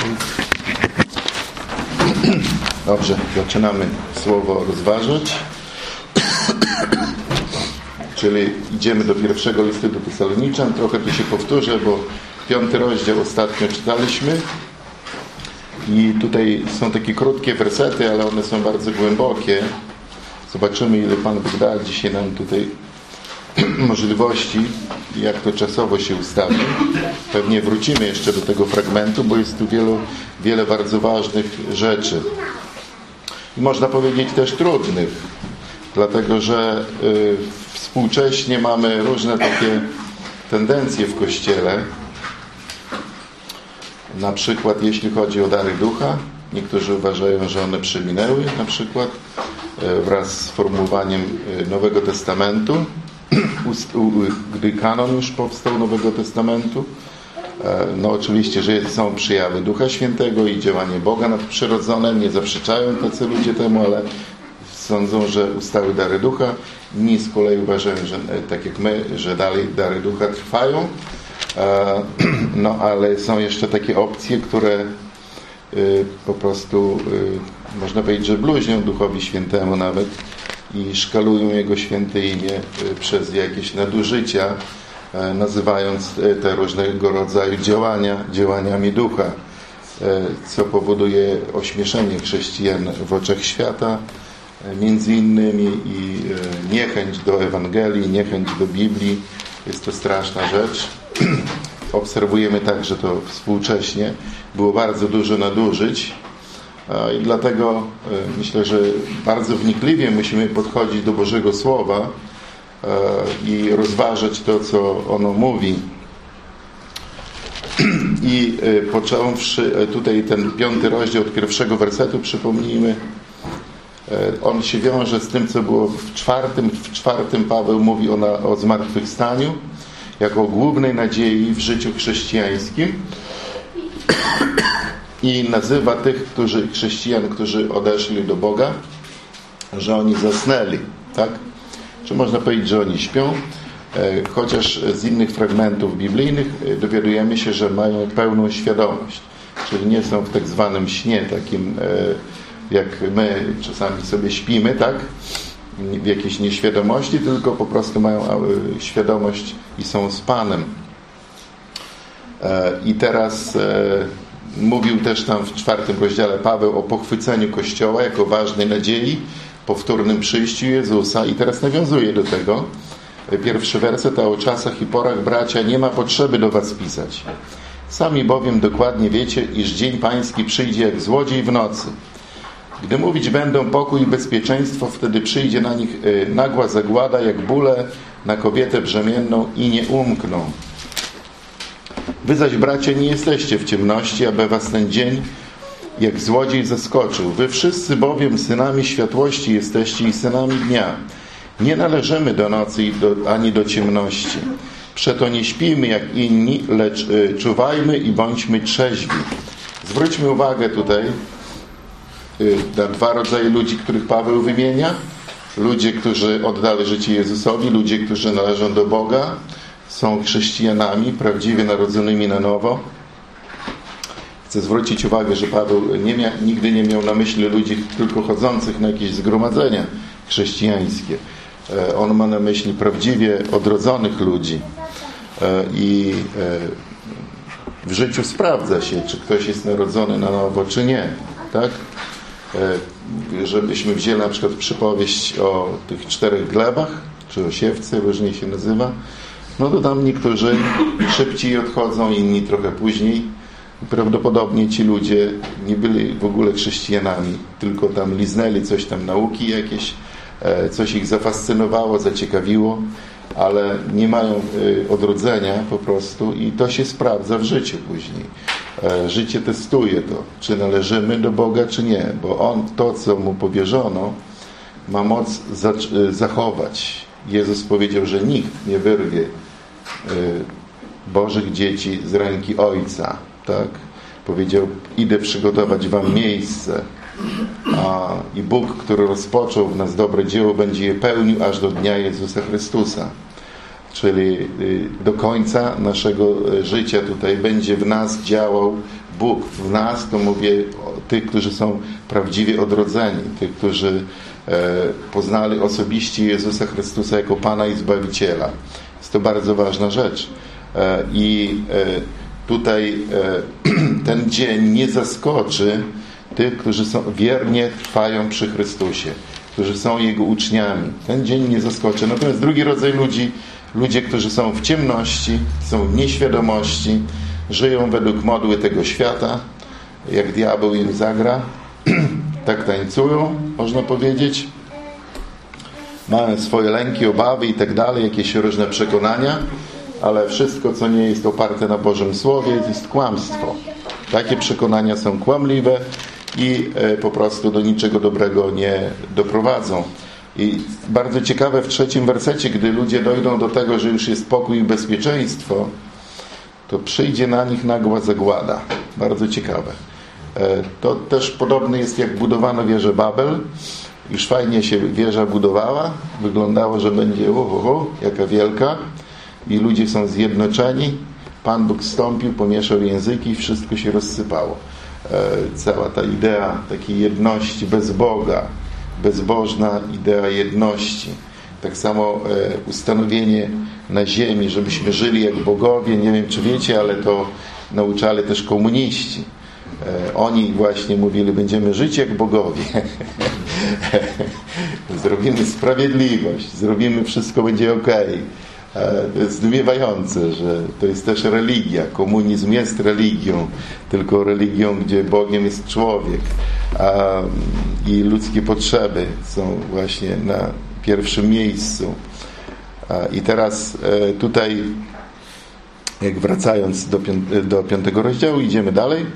Dobrze, zaczynamy słowo rozważać. Czyli idziemy do pierwszego listu do Tesaloniczan. Trochę tu się powtórzę, bo 5 rozdział ostatnio czytaliśmy. I tutaj są takie krótkie wersety, ale one są bardzo głębokie. Zobaczymy, ile Pan Bóg da dzisiaj nam tutaj możliwości, jak to czasowo się ustawi. Pewnie wrócimy jeszcze do tego fragmentu, bo jest tu wiele bardzo ważnych rzeczy. I można powiedzieć też trudnych, dlatego że współcześnie mamy różne takie tendencje w Kościele. Na przykład jeśli chodzi o dary ducha, niektórzy uważają, że one przeminęły na przykład wraz z formułowaniem Nowego Testamentu, gdy kanon już powstał Nowego Testamentu. No oczywiście, że są przejawy Ducha Świętego i działanie Boga nadprzyrodzone, nie zaprzeczają tacy ludzie temu, ale sądzą, że ustały dary Ducha. Inni z kolei uważają, że tak jak my, że dalej dary Ducha trwają. No ale są jeszcze takie opcje, które po prostu można powiedzieć, że bluźnią Duchowi Świętemu nawet i szkalują Jego święte imię przez jakieś nadużycia, nazywając te różnego rodzaju działaniami Ducha, co powoduje ośmieszenie chrześcijan w oczach świata, między innymi, i niechęć do Ewangelii, niechęć do Biblii. Jest to straszna rzecz. Obserwujemy także to współcześnie. Było bardzo dużo nadużyć i dlatego myślę, że bardzo wnikliwie musimy podchodzić do Bożego Słowa i rozważać to, co ono mówi. I począwszy tutaj ten 5 rozdział od 1 wersetu, przypomnijmy, on się wiąże z tym, co było w 4. W 4 Paweł mówi o zmartwychwstaniu jako o głównej nadziei w życiu chrześcijańskim i nazywa tych chrześcijan, którzy odeszli do Boga, że oni zasnęli, tak? Czy można powiedzieć, że oni śpią? Chociaż z innych fragmentów biblijnych dowiadujemy się, że mają pełną świadomość, czyli nie są w tak zwanym śnie takim, jak my czasami sobie śpimy, tak? W jakiejś nieświadomości, tylko po prostu mają świadomość i są z Panem. I teraz mówił też tam w 4 rozdziale Paweł o pochwyceniu Kościoła jako ważnej nadziei, powtórnym przyjściu Jezusa, i teraz nawiązuje do tego. 1 werset: a o czasach i porach, bracia, nie ma potrzeby do was pisać. Sami bowiem dokładnie wiecie, iż dzień pański przyjdzie jak złodziej w nocy. Gdy mówić będą pokój i bezpieczeństwo, wtedy przyjdzie na nich nagła zagłada, jak bóle na kobietę brzemienną, i nie umkną. Wy zaś, bracia, nie jesteście w ciemności, aby was ten dzień jak złodziej zaskoczył. Wy wszyscy bowiem synami światłości jesteście i synami dnia. Nie należymy do nocy ani do ciemności. Przeto nie śpijmy jak inni, lecz czuwajmy i bądźmy trzeźwi. Zwróćmy uwagę tutaj na 2 rodzaje ludzi, których Paweł wymienia. Ludzie, którzy oddali życie Jezusowi, ludzie, którzy należą do Boga, są chrześcijanami prawdziwie narodzonymi na nowo. Chcę zwrócić uwagę, że Paweł nigdy nie miał na myśli ludzi tylko chodzących na jakieś zgromadzenia chrześcijańskie. On ma na myśli prawdziwie odrodzonych ludzi. I w życiu sprawdza się, czy ktoś jest narodzony na nowo, czy nie. Tak? Żebyśmy wzięli na przykład przypowieść o tych 4 glebach, czy o siewcy, różnie się nazywa, no to tam niektórzy szybciej odchodzą, inni trochę później. Prawdopodobnie ci ludzie nie byli w ogóle chrześcijanami, tylko tam liznęli coś tam, nauki jakieś, coś ich zafascynowało, zaciekawiło, ale nie mają odrodzenia po prostu, i to się sprawdza w życiu później. Życie testuje to, czy należymy do Boga, czy nie, bo On to, co Mu powierzono, ma moc zachować. Jezus powiedział, że nikt nie wyrwie Bożych dzieci z ręki Ojca. Tak? Powiedział: idę przygotować wam miejsce. I Bóg, który rozpoczął w nas dobre dzieło, będzie je pełnił aż do dnia Jezusa Chrystusa. czyli do końca naszego życia tutaj będzie w nas działał Bóg. W nas, to mówię o tych, którzy są prawdziwie odrodzeni, tych, którzy poznali osobiście Jezusa Chrystusa jako Pana i Zbawiciela. Jest to bardzo ważna rzecz. I tutaj ten dzień nie zaskoczy tych, którzy wiernie trwają przy Chrystusie, którzy są Jego uczniami. Ten dzień nie zaskoczy. Natomiast drugi rodzaj ludzi, ludzie, którzy są w ciemności, są w nieświadomości, żyją według modły tego świata, jak diabeł im zagra, tak tańcują, można powiedzieć, mają swoje lęki, obawy i tak dalej, jakieś różne przekonania, ale wszystko, co nie jest oparte na Bożym Słowie, jest kłamstwo. Takie przekonania są kłamliwe i po prostu do niczego dobrego nie doprowadzą. I bardzo ciekawe w 3 wersecie, gdy ludzie dojdą do tego, że już jest pokój i bezpieczeństwo, to przyjdzie na nich nagła zagłada. Bardzo ciekawe. To też podobne jest, jak budowano wieżę Babel. Już fajnie się wieża budowała. Wyglądało, że będzie jaka wielka. I ludzie są zjednoczeni. Pan Bóg wstąpił, pomieszał języki i wszystko się rozsypało. Cała ta idea takiej jedności bez Boga, bezbożna idea jedności. Tak samo ustanowienie na ziemi, żebyśmy żyli jak bogowie. Nie wiem, czy wiecie, ale to nauczali też komuniści. Oni właśnie mówili, będziemy żyć jak bogowie. Zrobimy sprawiedliwość, zrobimy, wszystko będzie okej. To jest zdumiewające, że to jest też religia. Komunizm jest religią, tylko religią, gdzie Bogiem jest człowiek. I ludzkie potrzeby są właśnie na pierwszym miejscu. I teraz tutaj, jak wracając do 5 rozdziału, idziemy dalej.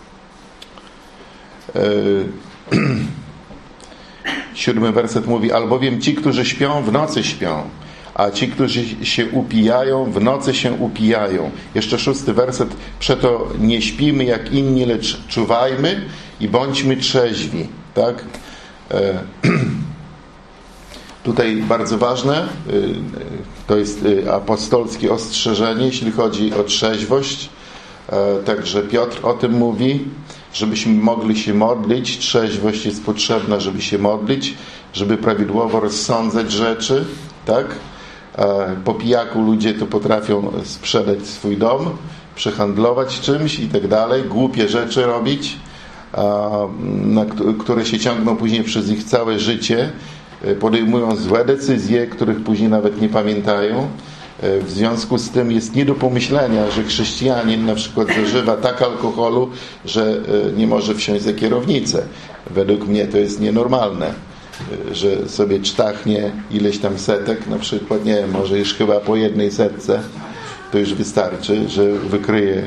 7 werset mówi: albowiem ci, którzy śpią, w nocy śpią, a ci, którzy się upijają, w nocy się upijają. Jeszcze 6 werset: przeto nie śpimy jak inni, lecz czuwajmy i bądźmy trzeźwi. Tak? Tutaj bardzo ważne, to jest apostolskie ostrzeżenie, jeśli chodzi o trzeźwość. Także Piotr o tym mówi, żebyśmy mogli się modlić. Trzeźwość jest potrzebna, żeby się modlić, żeby prawidłowo rozsądzać rzeczy. Tak? Po pijaku ludzie to potrafią sprzedać swój dom, przehandlować czymś i tak dalej, głupie rzeczy robić, które się ciągną później przez ich całe życie. Podejmują złe decyzje, których później nawet nie pamiętają. W związku z tym jest nie do pomyślenia, że chrześcijanin na przykład zażywa tak alkoholu, że nie może wsiąść za kierownicę. Według mnie to jest nienormalne, że sobie cztachnie ileś tam setek, na przykład, nie wiem, może już chyba po 1 setce, to już wystarczy, że wykryje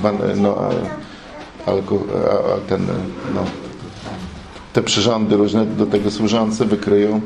te przyrządy różne do tego służące wykryją.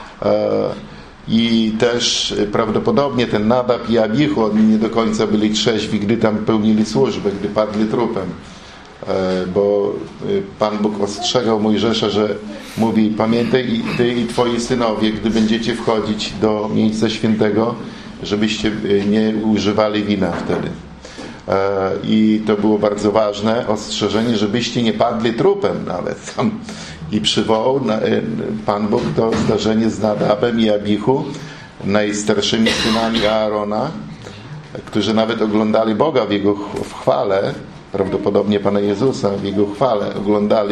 I też prawdopodobnie ten Nadab i Abichu, oni nie do końca byli trzeźwi, gdy tam pełnili służbę, gdy padli trupem. Bo Pan Bóg ostrzegał Mojżesza, że mówi: pamiętaj i ty i twoi synowie, gdy będziecie wchodzić do miejsca świętego, żebyście nie używali wina wtedy. I to było bardzo ważne ostrzeżenie, żebyście nie padli trupem nawet. I przywołał Pan Bóg to zdarzenie z Nadabem i Abichu, najstarszymi synami Aarona, którzy nawet oglądali Boga w Jego chwale, prawdopodobnie Pana Jezusa w Jego chwale oglądali,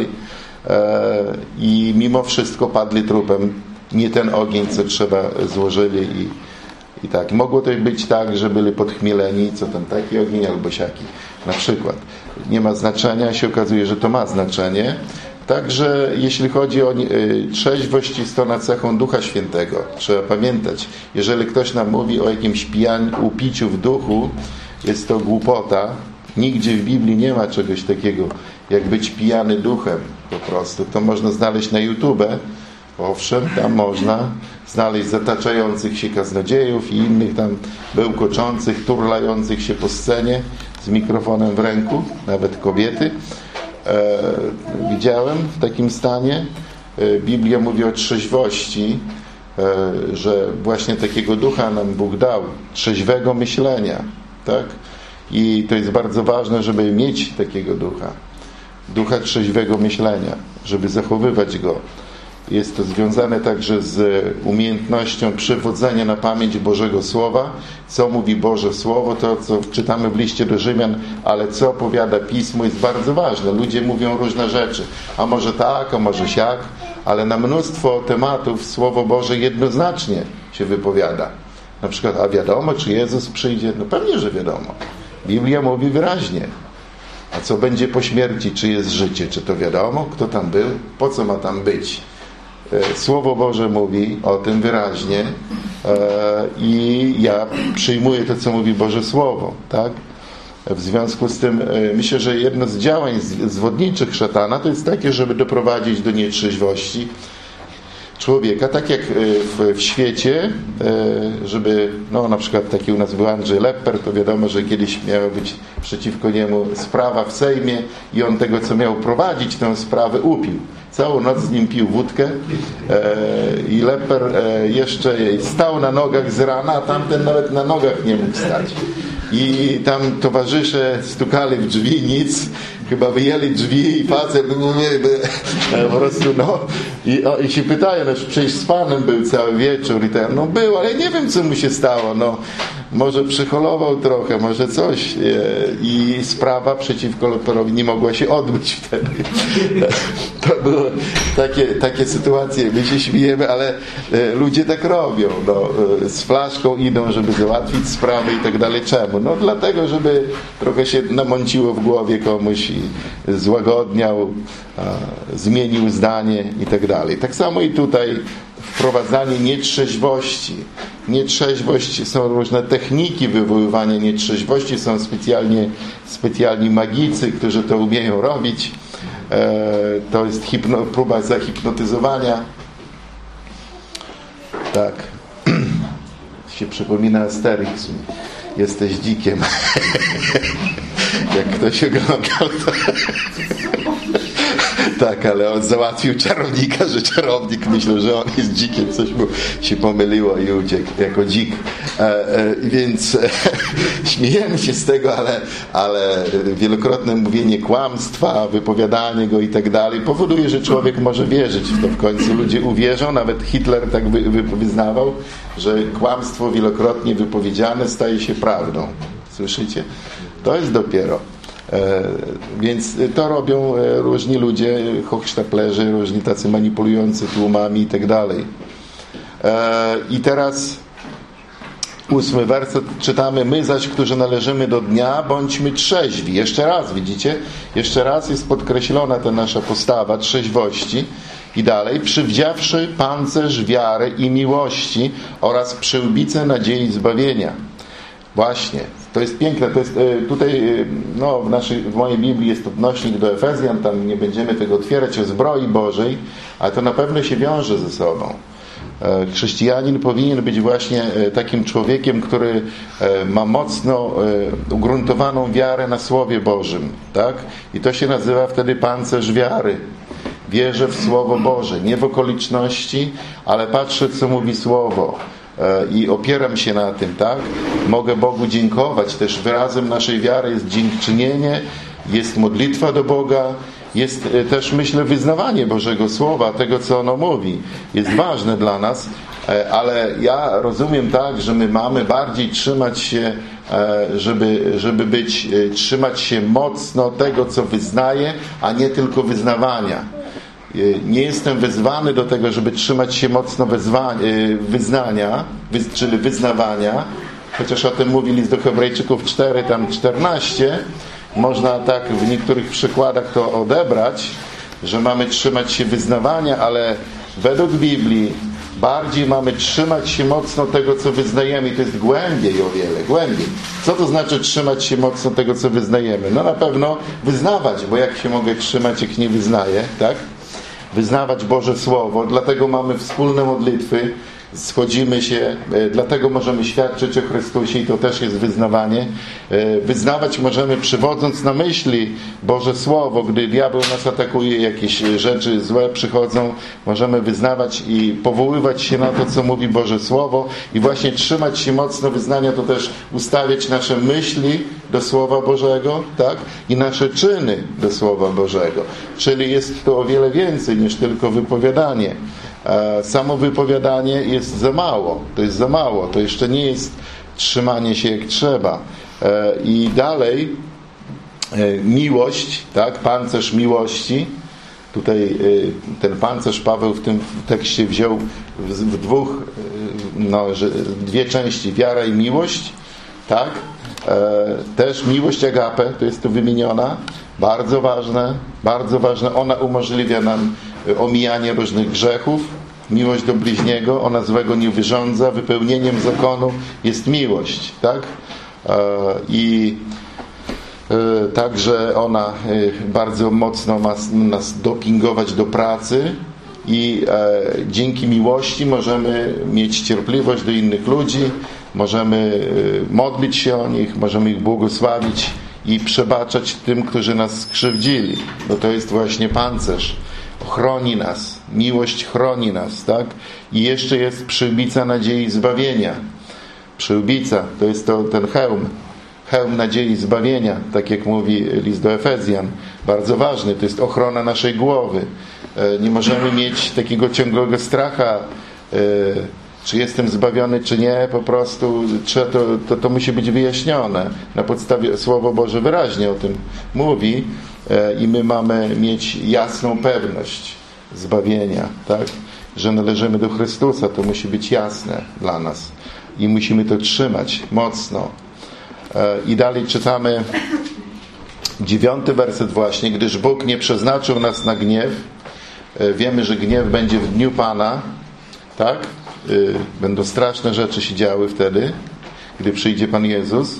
i mimo wszystko padli trupem. Nie ten ogień, co trzeba, złożyli i tak. Mogło to być tak, że byli podchmieleni, co tam, taki ogień albo siaki na przykład. Nie ma znaczenia, się okazuje, że to ma znaczenie. Także jeśli chodzi o trzeźwość, jest to na cechą Ducha Świętego. Trzeba pamiętać, jeżeli ktoś nam mówi o jakimś upiciu w duchu, jest to głupota. Nigdzie w Biblii nie ma czegoś takiego, jak być pijany duchem po prostu. To można znaleźć na YouTube. Owszem, tam można znaleźć zataczających się kaznodziejów i innych tam bełkoczących, turlających się po scenie z mikrofonem w ręku, nawet kobiety. Widziałem w takim stanie. Biblia mówi o trzeźwości że właśnie takiego ducha nam Bóg dał, trzeźwego myślenia, tak? I to jest bardzo ważne, żeby mieć takiego ducha trzeźwego myślenia, żeby zachowywać go. Jest to związane także z umiejętnością przywodzenia na pamięć Bożego Słowa, co mówi Boże Słowo, to co czytamy w liście do Rzymian, ale co opowiada Pismo, jest bardzo ważne. Ludzie mówią różne rzeczy, a może tak, a może siak, ale na mnóstwo tematów Słowo Boże jednoznacznie się wypowiada. Na przykład, a wiadomo, czy Jezus przyjdzie? No pewnie, że wiadomo. Biblia mówi wyraźnie. A co będzie po śmierci? Czy jest życie? Czy to wiadomo? Kto tam był? Po co ma tam być? Słowo Boże mówi o tym wyraźnie i ja przyjmuję to, co mówi Boże Słowo, tak? W związku z tym myślę, że jedno z działań zwodniczych szatana to jest takie, żeby doprowadzić do nietrzeźwości człowieka, tak jak w świecie, żeby, no na przykład taki u nas był Andrzej Lepper, to wiadomo, że kiedyś miała być przeciwko niemu sprawa w Sejmie i on tego, co miał prowadzić tę sprawę, upił. Całą noc z nim pił wódkę i Lepper jeszcze stał na nogach z rana, a tamten nawet na nogach nie mógł stać. I tam towarzysze stukali w drzwi, nic, chyba wyjęli drzwi i facet po prostu i się pytają, no przecież z Panem był cały wieczór i tak, no był, ale nie wiem, co mu się stało, no może przycholował trochę, może coś i sprawa przeciwko Lepperowi nie mogła się odbyć wtedy. To były takie sytuacje, my się śmiejemy, ale ludzie tak robią, no, z flaszką idą, żeby załatwić sprawę i tak dalej. Czemu? No dlatego, żeby trochę się namąciło w głowie komuś i złagodniał, zmienił zdanie i tak dalej. Tak samo i tutaj wprowadzanie nietrzeźwości. Nietrzeźwość, są różne techniki wywoływania nietrzeźwości, są specjalni magicy, którzy to umieją robić. To jest próba zahipnotyzowania. Tak. Się przypomina Asterix. Jesteś dzikiem. Jak ktoś oglądał to... Tak, ale on załatwił czarownika, że czarownik myślał, że on jest dzikiem, coś mu się pomyliło i uciekł jako dzik. Więc śmiejemy się z tego, ale wielokrotne mówienie kłamstwa, wypowiadanie go i tak dalej powoduje, że człowiek może wierzyć w to. W końcu ludzie uwierzą, nawet Hitler tak wyznawał, że kłamstwo wielokrotnie wypowiedziane staje się prawdą. Słyszycie? To jest dopiero. Więc to robią różni ludzie, hochsztaplerzy, różni tacy manipulujący tłumami i tak dalej. I teraz 8 werset czytamy: my zaś, którzy należymy do dnia, bądźmy trzeźwi. Jeszcze raz, widzicie? Jeszcze raz jest podkreślona ta nasza postawa trzeźwości. I dalej: przywdziawszy pancerz wiary i miłości oraz przyłbicę nadziei zbawienia. Właśnie. To jest piękne, to jest tutaj, no w mojej Biblii jest odnośnik do Efezjan, tam nie będziemy tego otwierać, o zbroi Bożej, ale to na pewno się wiąże ze sobą. Chrześcijanin powinien być właśnie takim człowiekiem, który ma mocno ugruntowaną wiarę na Słowie Bożym, tak? I to się nazywa wtedy pancerz wiary. Wierzę w Słowo Boże, nie w okoliczności, ale patrzę, co mówi Słowo. I opieram się na tym, tak? Mogę Bogu dziękować. Też wyrazem naszej wiary jest dziękczynienie, jest modlitwa do Boga, jest też, myślę, wyznawanie Bożego Słowa, tego, co ono mówi. Jest ważne dla nas, ale ja rozumiem tak, że my mamy bardziej trzymać się, trzymać się mocno tego, co wyznaję, a nie tylko wyznawania. Nie jestem wezwany do tego, żeby trzymać się mocno wyznania, czyli wyznawania, chociaż o tym mówi list do Hebrajczyków 4, tam 14. Można tak w niektórych przykładach to odebrać, że mamy trzymać się wyznawania, ale według Biblii bardziej mamy trzymać się mocno tego, co wyznajemy. I to jest głębiej o wiele, głębiej. Co to znaczy trzymać się mocno tego, co wyznajemy? No na pewno wyznawać, bo jak się mogę trzymać, jak nie wyznaję, tak? Wyznawać Boże Słowo, dlatego mamy wspólne modlitwy, schodzimy się, dlatego możemy świadczyć o Chrystusie i to też jest wyznawanie. Wyznawać możemy, przywodząc na myśli Boże Słowo, gdy diabeł nas atakuje, jakieś rzeczy złe przychodzą, możemy wyznawać i powoływać się na to, co mówi Boże Słowo i właśnie trzymać się mocno wyznania, to też ustawiać nasze myśli do Słowa Bożego, tak? I nasze czyny do Słowa Bożego. Czyli jest to o wiele więcej niż tylko wypowiadanie. Samo wypowiadanie jest za mało. To jest za mało. To jeszcze nie jest trzymanie się jak trzeba. I dalej miłość, tak? Pancerz miłości. Tutaj ten pancerz Paweł w tym tekście wziął w dwie części. Wiara i miłość. Tak? Też miłość agape, to jest tu wymieniona. Bardzo ważne, bardzo ważne. Ona umożliwia nam omijanie różnych grzechów. Miłość do bliźniego, ona złego nie wyrządza. Wypełnieniem zakonu jest miłość, tak? I także ona bardzo mocno ma nas dopingować do pracy i dzięki miłości możemy mieć cierpliwość do innych ludzi, możemy modlić się o nich, możemy ich błogosławić i przebaczać tym, którzy nas skrzywdzili, bo to jest właśnie pancerz. Chroni nas, miłość chroni nas, tak? I jeszcze jest przyłbica nadziei i zbawienia. Przyłbica to jest ten hełm nadziei i zbawienia, tak jak mówi list do Efezjan. Bardzo ważny, to jest ochrona naszej głowy. Nie możemy mieć takiego ciągłego stracha, czy jestem zbawiony, czy nie, po prostu to musi być wyjaśnione. Na podstawie Słowo Boże wyraźnie o tym mówi i my mamy mieć jasną pewność zbawienia, tak? Że należymy do Chrystusa, to musi być jasne dla nas i musimy to trzymać mocno. I dalej czytamy 9 werset właśnie, gdyż Bóg nie przeznaczył nas na gniew. Wiemy, że gniew będzie w dniu Pana, tak? Będą straszne rzeczy się działy wtedy, gdy przyjdzie Pan Jezus.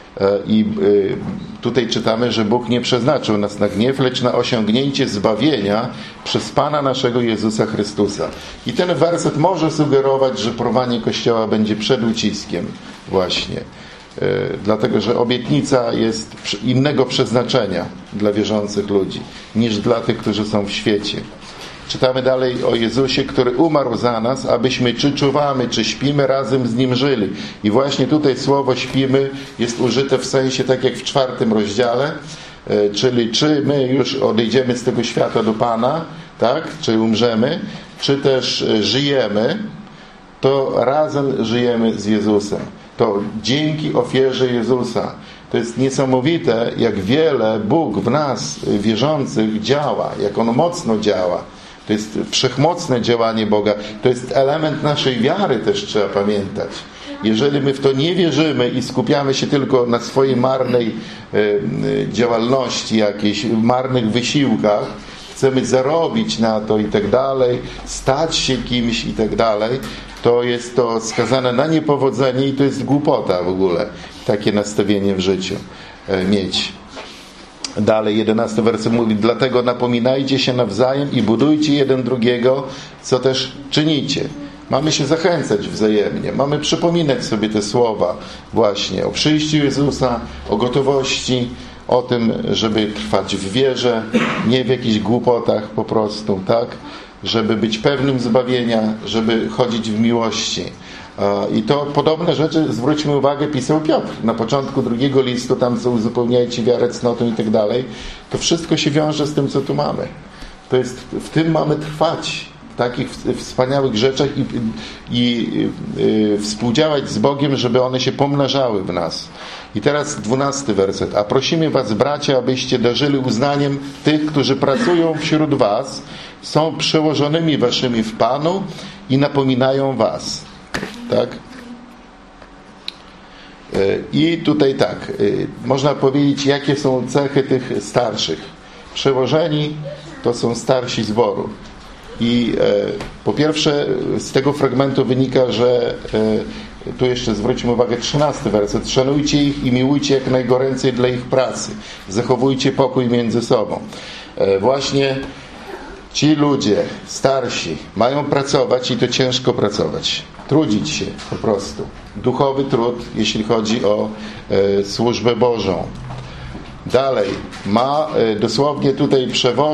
I tutaj czytamy, że Bóg nie przeznaczył nas na gniew, lecz na osiągnięcie zbawienia przez Pana naszego Jezusa Chrystusa. I ten werset może sugerować, że porwanie Kościoła będzie przed uciskiem właśnie. Dlatego, że obietnica jest innego przeznaczenia dla wierzących ludzi niż dla tych, którzy są w świecie. Czytamy dalej o Jezusie, który umarł za nas, abyśmy czy czuwamy, czy śpimy, razem z Nim żyli. I właśnie tutaj słowo śpimy jest użyte w sensie tak jak w 4 rozdziale, czyli czy my już odejdziemy z tego świata do Pana, tak? Czy umrzemy, czy też żyjemy, to razem żyjemy z Jezusem. To dzięki ofierze Jezusa. To jest niesamowite, jak wiele Bóg w nas, wierzących, działa, jak On mocno działa. To jest wszechmocne działanie Boga. To jest element naszej wiary też, trzeba pamiętać. Jeżeli my w to nie wierzymy i skupiamy się tylko na swojej marnej działalności, jakiejś marnych wysiłkach, chcemy zarobić na to i tak dalej, stać się kimś i tak dalej, to jest to skazane na niepowodzenie i to jest głupota w ogóle. Takie nastawienie w życiu mieć. Dalej 11 werset mówi: dlatego napominajcie się nawzajem i budujcie jeden drugiego, co też czynicie. Mamy się zachęcać wzajemnie. Mamy przypominać sobie te słowa właśnie o przyjściu Jezusa, o gotowości, o tym, żeby trwać w wierze, nie w jakichś głupotach po prostu, tak? Żeby być pewnym zbawienia, żeby chodzić w miłości. I to podobne rzeczy, zwróćmy uwagę, pisał Piotr na początku 2 listu, tam co uzupełniajcie wiarę cnotą i tak dalej. To wszystko się wiąże z tym, co tu mamy. To jest, w tym mamy trwać, w takich wspaniałych rzeczach i współdziałać z Bogiem, żeby one się pomnażały w nas. I teraz 12 werset. A prosimy was, bracia, abyście darzyli uznaniem tych, którzy pracują wśród was, są przełożonymi waszymi w Panu i napominają was. Tak? I tutaj tak, można powiedzieć, jakie są cechy tych starszych. Przełożeni to są starsi zboru. I po pierwsze z tego fragmentu wynika, że tu jeszcze zwróćmy uwagę 13 werset. Szanujcie ich i miłujcie jak najgoręcej dla ich pracy. Zachowujcie pokój między sobą. Właśnie ci ludzie starsi mają pracować i to ciężko pracować. trudzić się po prostu. Duchowy trud, jeśli chodzi o służbę Bożą. Dalej, dosłownie tutaj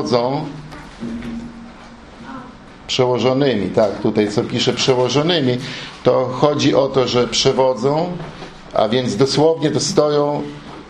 przełożonymi, tak, tutaj co pisze przełożonymi, to chodzi o to, że przewodzą, a więc dosłownie to stoją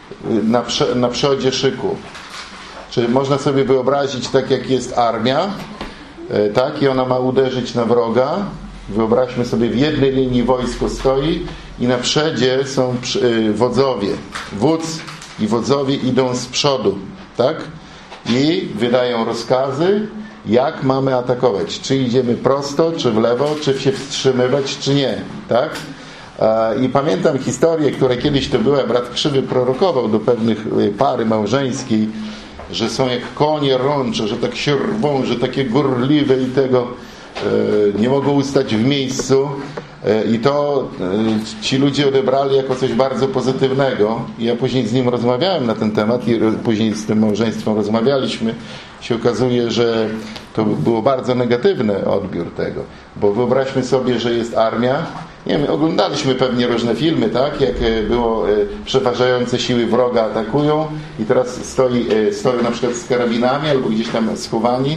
na przodzie szyku. Czyli można sobie wyobrazić, tak jak jest armia, tak, i ona ma uderzyć na wroga. Wyobraźmy sobie, w jednej linii wojsko stoi i na przodzie są wodzowie. Wódz i wodzowie idą z przodu, tak? I wydają rozkazy, jak mamy atakować. Czy idziemy prosto, czy w lewo, czy się wstrzymywać, czy nie, tak? I pamiętam historię, która kiedyś to była, brat Krzywy prorokował do pewnych pary małżeńskiej, że są jak konie rącze, że tak się rwą, że takie gorliwe i tego nie mogą ustać w miejscu, i to ci ludzie odebrali jako coś bardzo pozytywnego. I ja później z nim rozmawiałem na ten temat i później z tym małżeństwem rozmawialiśmy. Się okazuje, że to było bardzo negatywny odbiór tego, bo wyobraźmy sobie, że jest armia. Nie wiem, oglądaliśmy pewnie różne filmy, tak? Jak było przeważające siły wroga atakują i teraz stoją na przykład z karabinami albo gdzieś tam schowani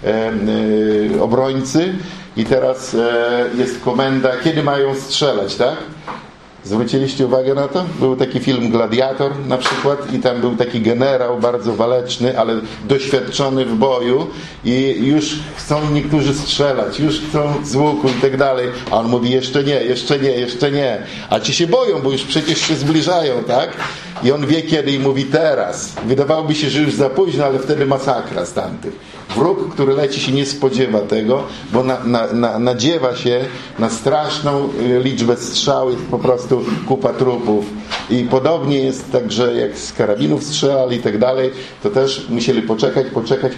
obrońcy i teraz jest komenda, kiedy mają strzelać, tak? Zwróciliście uwagę na to? Był taki film Gladiator na przykład i tam był taki generał bardzo waleczny, ale doświadczony w boju i już chcą niektórzy strzelać, już chcą z łuku i tak dalej, a on mówi jeszcze nie, jeszcze nie, jeszcze nie. A ci się boją, bo już przecież się zbliżają, tak? I on wie kiedy i mówi teraz. Wydawałoby się, że już za późno, ale wtedy masakra z tamtych. Wróg, który leci, się nie spodziewa tego, bo nadziewa się na straszną liczbę strzał, jest po prostu kupa trupów. I podobnie jest także jak z karabinów strzelali i tak dalej, to też musieli poczekać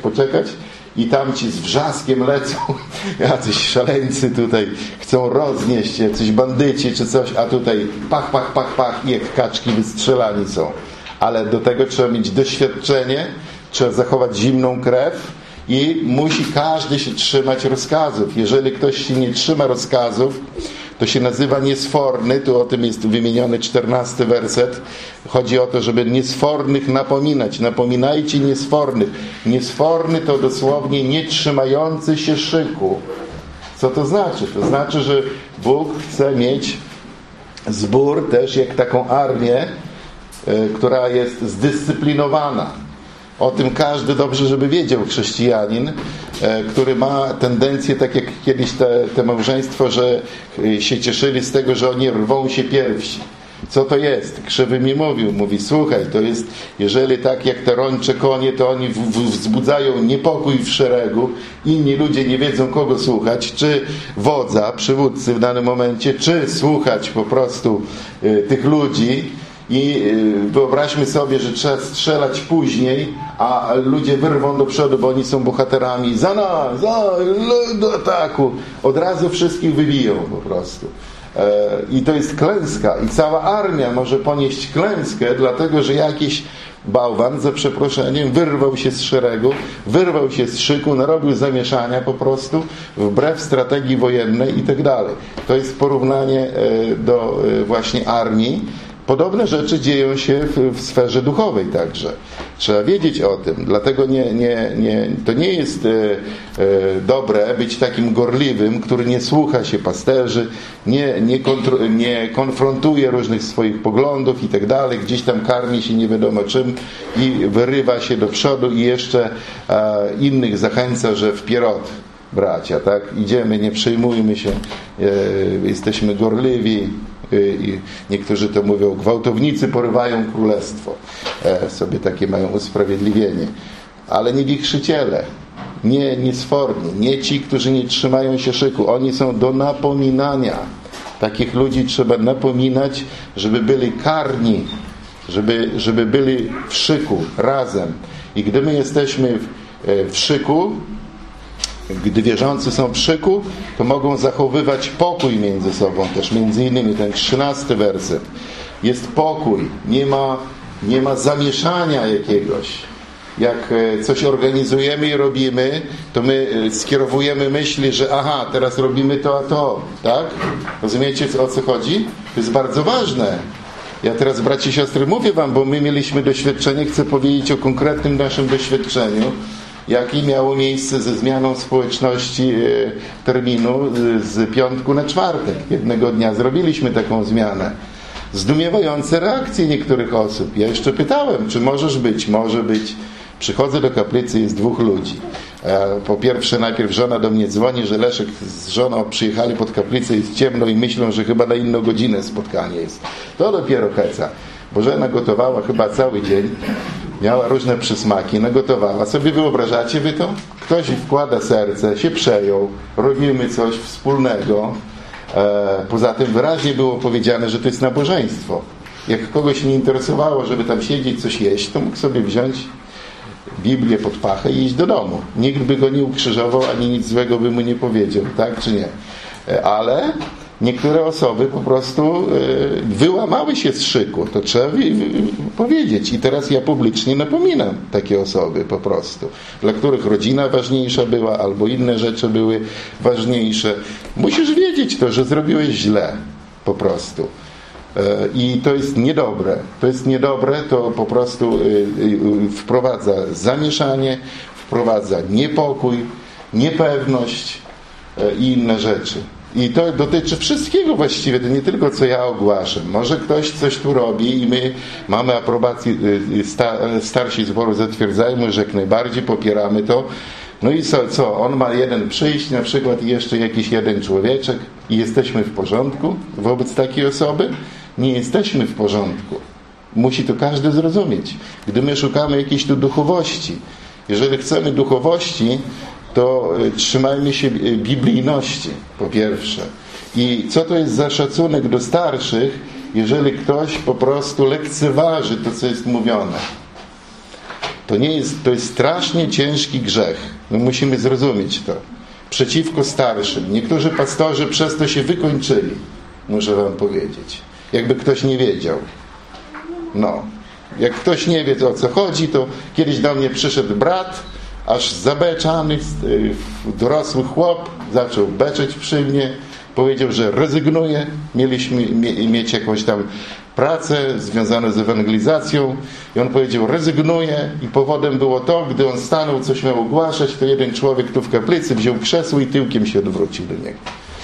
i tamci z wrzaskiem lecą, jacyś szaleńcy tutaj chcą roznieść, jacyś bandyci czy coś, a tutaj pach, pach, pach, pach i jak kaczki wystrzelani są. Ale do tego trzeba mieć doświadczenie, trzeba zachować zimną krew i musi każdy się trzymać rozkazów. Jeżeli ktoś się nie trzyma rozkazów, to się nazywa niesforny. Tu o tym jest wymieniony 14 werset. Chodzi o to, żeby niesfornych napominać. Napominajcie niesfornych. Niesforny to dosłownie nie trzymający się szyku. Co to znaczy? To znaczy, że Bóg chce mieć zbór też jak taką armię, która jest zdyscyplinowana. O tym każdy dobrze, żeby wiedział chrześcijanin, który ma tendencję, tak jak kiedyś te małżeństwo, że się cieszyli z tego, że oni rwą się pierwsi. Co to jest? Krzywy mi mówi, słuchaj, to jest, jeżeli tak jak te rącze konie, to oni wzbudzają niepokój w szeregu, inni ludzie nie wiedzą kogo słuchać, czy wodza, przywódcy w danym momencie, czy słuchać po prostu tych ludzi. I wyobraźmy sobie, że trzeba strzelać później, a ludzie wyrwą do przodu, bo oni są bohaterami. Za nas, do ataku. Od razu wszystkich wybiją po prostu. I to jest klęska. I cała armia może ponieść klęskę, dlatego że jakiś bałwan, za przeproszeniem, wyrwał się z szeregu, wyrwał się z szyku, narobił zamieszania po prostu, wbrew strategii wojennej i tak dalej. To jest porównanie do właśnie armii. Podobne rzeczy dzieją się w sferze duchowej także. Trzeba wiedzieć o tym. Dlatego to nie jest dobre być takim gorliwym, który nie słucha się pasterzy, nie konfrontuje różnych swoich poglądów i tak dalej. Gdzieś tam karmi się nie wiadomo czym i wyrywa się do przodu i jeszcze innych zachęca, że wpierot, bracia, tak? Idziemy, nie przejmujmy się, jesteśmy gorliwi. I niektórzy to mówią, gwałtownicy porywają królestwo. Sobie takie mają usprawiedliwienie. Ale nie wichrzyciele, nie niesforni, nie ci, którzy nie trzymają się szyku. Oni są do napominania. Takich ludzi trzeba napominać, żeby byli karni, żeby byli w szyku razem. I gdy my jesteśmy w szyku, gdy wierzący są w szyku, to mogą zachowywać pokój między sobą też. Między innymi ten 13 werset. Jest pokój. Nie ma zamieszania jakiegoś. jak coś organizujemy i robimy, to my skierowujemy myśli, że aha, teraz robimy to, a to, tak? Rozumiecie, o co chodzi? To jest bardzo ważne. Ja teraz, bracia i siostry, mówię wam, bo my mieliśmy doświadczenie, chcę powiedzieć o konkretnym naszym doświadczeniu, jakie miało miejsce ze zmianą społeczności terminu z piątku na czwartek. Jednego dnia zrobiliśmy taką zmianę. Zdumiewające reakcje niektórych osób. Ja jeszcze pytałem, czy możesz być? Może być. Przychodzę do kaplicy, jest 2 ludzi. Po pierwsze, najpierw żona do mnie dzwoni, że Leszek z żoną przyjechali pod kaplicę, jest ciemno i myślą, że chyba na inną godzinę spotkanie jest. To dopiero heca. Bożena gotowała chyba cały dzień. Miała różne przysmaki, nagotowała. Sobie wyobrażacie wy to? Ktoś wkłada serce, się przejął, robimy coś wspólnego. Poza tym wyraźnie było powiedziane, że to jest nabożeństwo. Jak kogoś nie interesowało, żeby tam siedzieć, coś jeść, to mógł sobie wziąć Biblię pod pachę i iść do domu. Nikt by go nie ukrzyżował, ani nic złego by mu nie powiedział, tak czy nie? Ale niektóre osoby po prostu wyłamały się z szyku. To trzeba powiedzieć. I teraz ja publicznie napominam takie osoby po prostu, dla których rodzina ważniejsza była, albo inne rzeczy były ważniejsze. Musisz wiedzieć to, że zrobiłeś źle po prostu. I to jest niedobre. To jest niedobre, to po prostu wprowadza zamieszanie, wprowadza niepokój, niepewność i inne rzeczy. I to dotyczy wszystkiego właściwie, to nie tylko co ja ogłaszam. Może ktoś coś tu robi i my mamy aprobację, starsi zboru zatwierdzają, że jak najbardziej popieramy to. No i co? On ma jeden przyjść na przykład i jeszcze jakiś jeden człowieczek i jesteśmy w porządku wobec takiej osoby? Nie jesteśmy w porządku. Musi to każdy zrozumieć. Gdy my szukamy jakiejś tu duchowości, jeżeli chcemy duchowości, to trzymajmy się biblijności, po pierwsze. I co to jest za szacunek do starszych, jeżeli ktoś po prostu lekceważy to, co jest mówione? To jest strasznie ciężki grzech. My musimy zrozumieć to. Przeciwko starszym. Niektórzy pastorzy przez to się wykończyli. Muszę wam powiedzieć. Jakby ktoś nie wiedział. No. Jak ktoś nie wie, o co chodzi, to kiedyś do mnie przyszedł brat, aż zabeczany, dorosły chłop, zaczął beczeć przy mnie, powiedział, że rezygnuje. Mieliśmy mieć jakąś tam pracę związaną z ewangelizacją i on powiedział, rezygnuje i powodem było to, gdy on stanął, coś miał ogłaszać, to jeden człowiek tu w kaplicy wziął krzesło i tyłkiem się odwrócił do niego.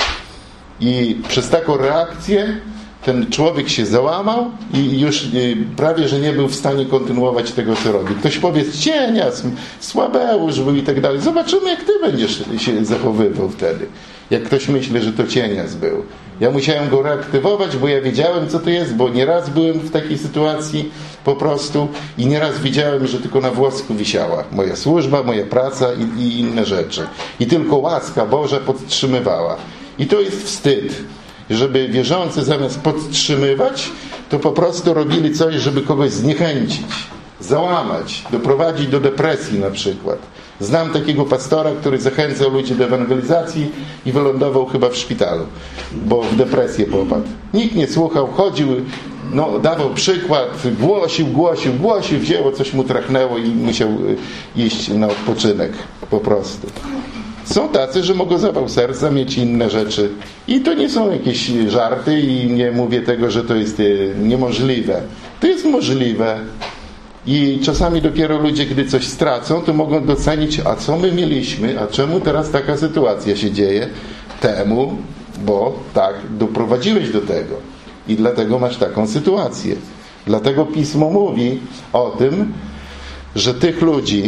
I przez taką reakcję ten człowiek się załamał i już prawie, że nie był w stanie kontynuować tego, co robi. Ktoś powie, cienias, słabeusz był i tak dalej. Zobaczymy, jak ty będziesz się zachowywał wtedy. Jak ktoś myśli, że to cienias był. Ja musiałem go reaktywować, bo ja wiedziałem, co to jest, bo nieraz byłem w takiej sytuacji po prostu i nieraz widziałem, że tylko na włosku wisiała moja służba, moja praca i inne rzeczy. I tylko łaska Boża podtrzymywała. I to jest wstyd. Żeby wierzący zamiast podtrzymywać, to po prostu robili coś, żeby kogoś zniechęcić, załamać, doprowadzić do depresji na przykład. Znam takiego pastora, który zachęcał ludzi do ewangelizacji i wylądował chyba w szpitalu, bo w depresję popadł. Nikt nie słuchał, chodził, dawał przykład, głosił, wzięło, coś mu trachnęło i musiał iść na odpoczynek po prostu. Są tacy, że mogą zawał serca mieć inne rzeczy. I to nie są jakieś żarty i nie mówię tego, że to jest niemożliwe. To jest możliwe. I czasami dopiero ludzie, gdy coś stracą, to mogą docenić, a co my mieliśmy, a czemu teraz taka sytuacja się dzieje? Temu, bo tak doprowadziłeś do tego. I dlatego masz taką sytuację. Dlatego Pismo mówi o tym, że tych ludzi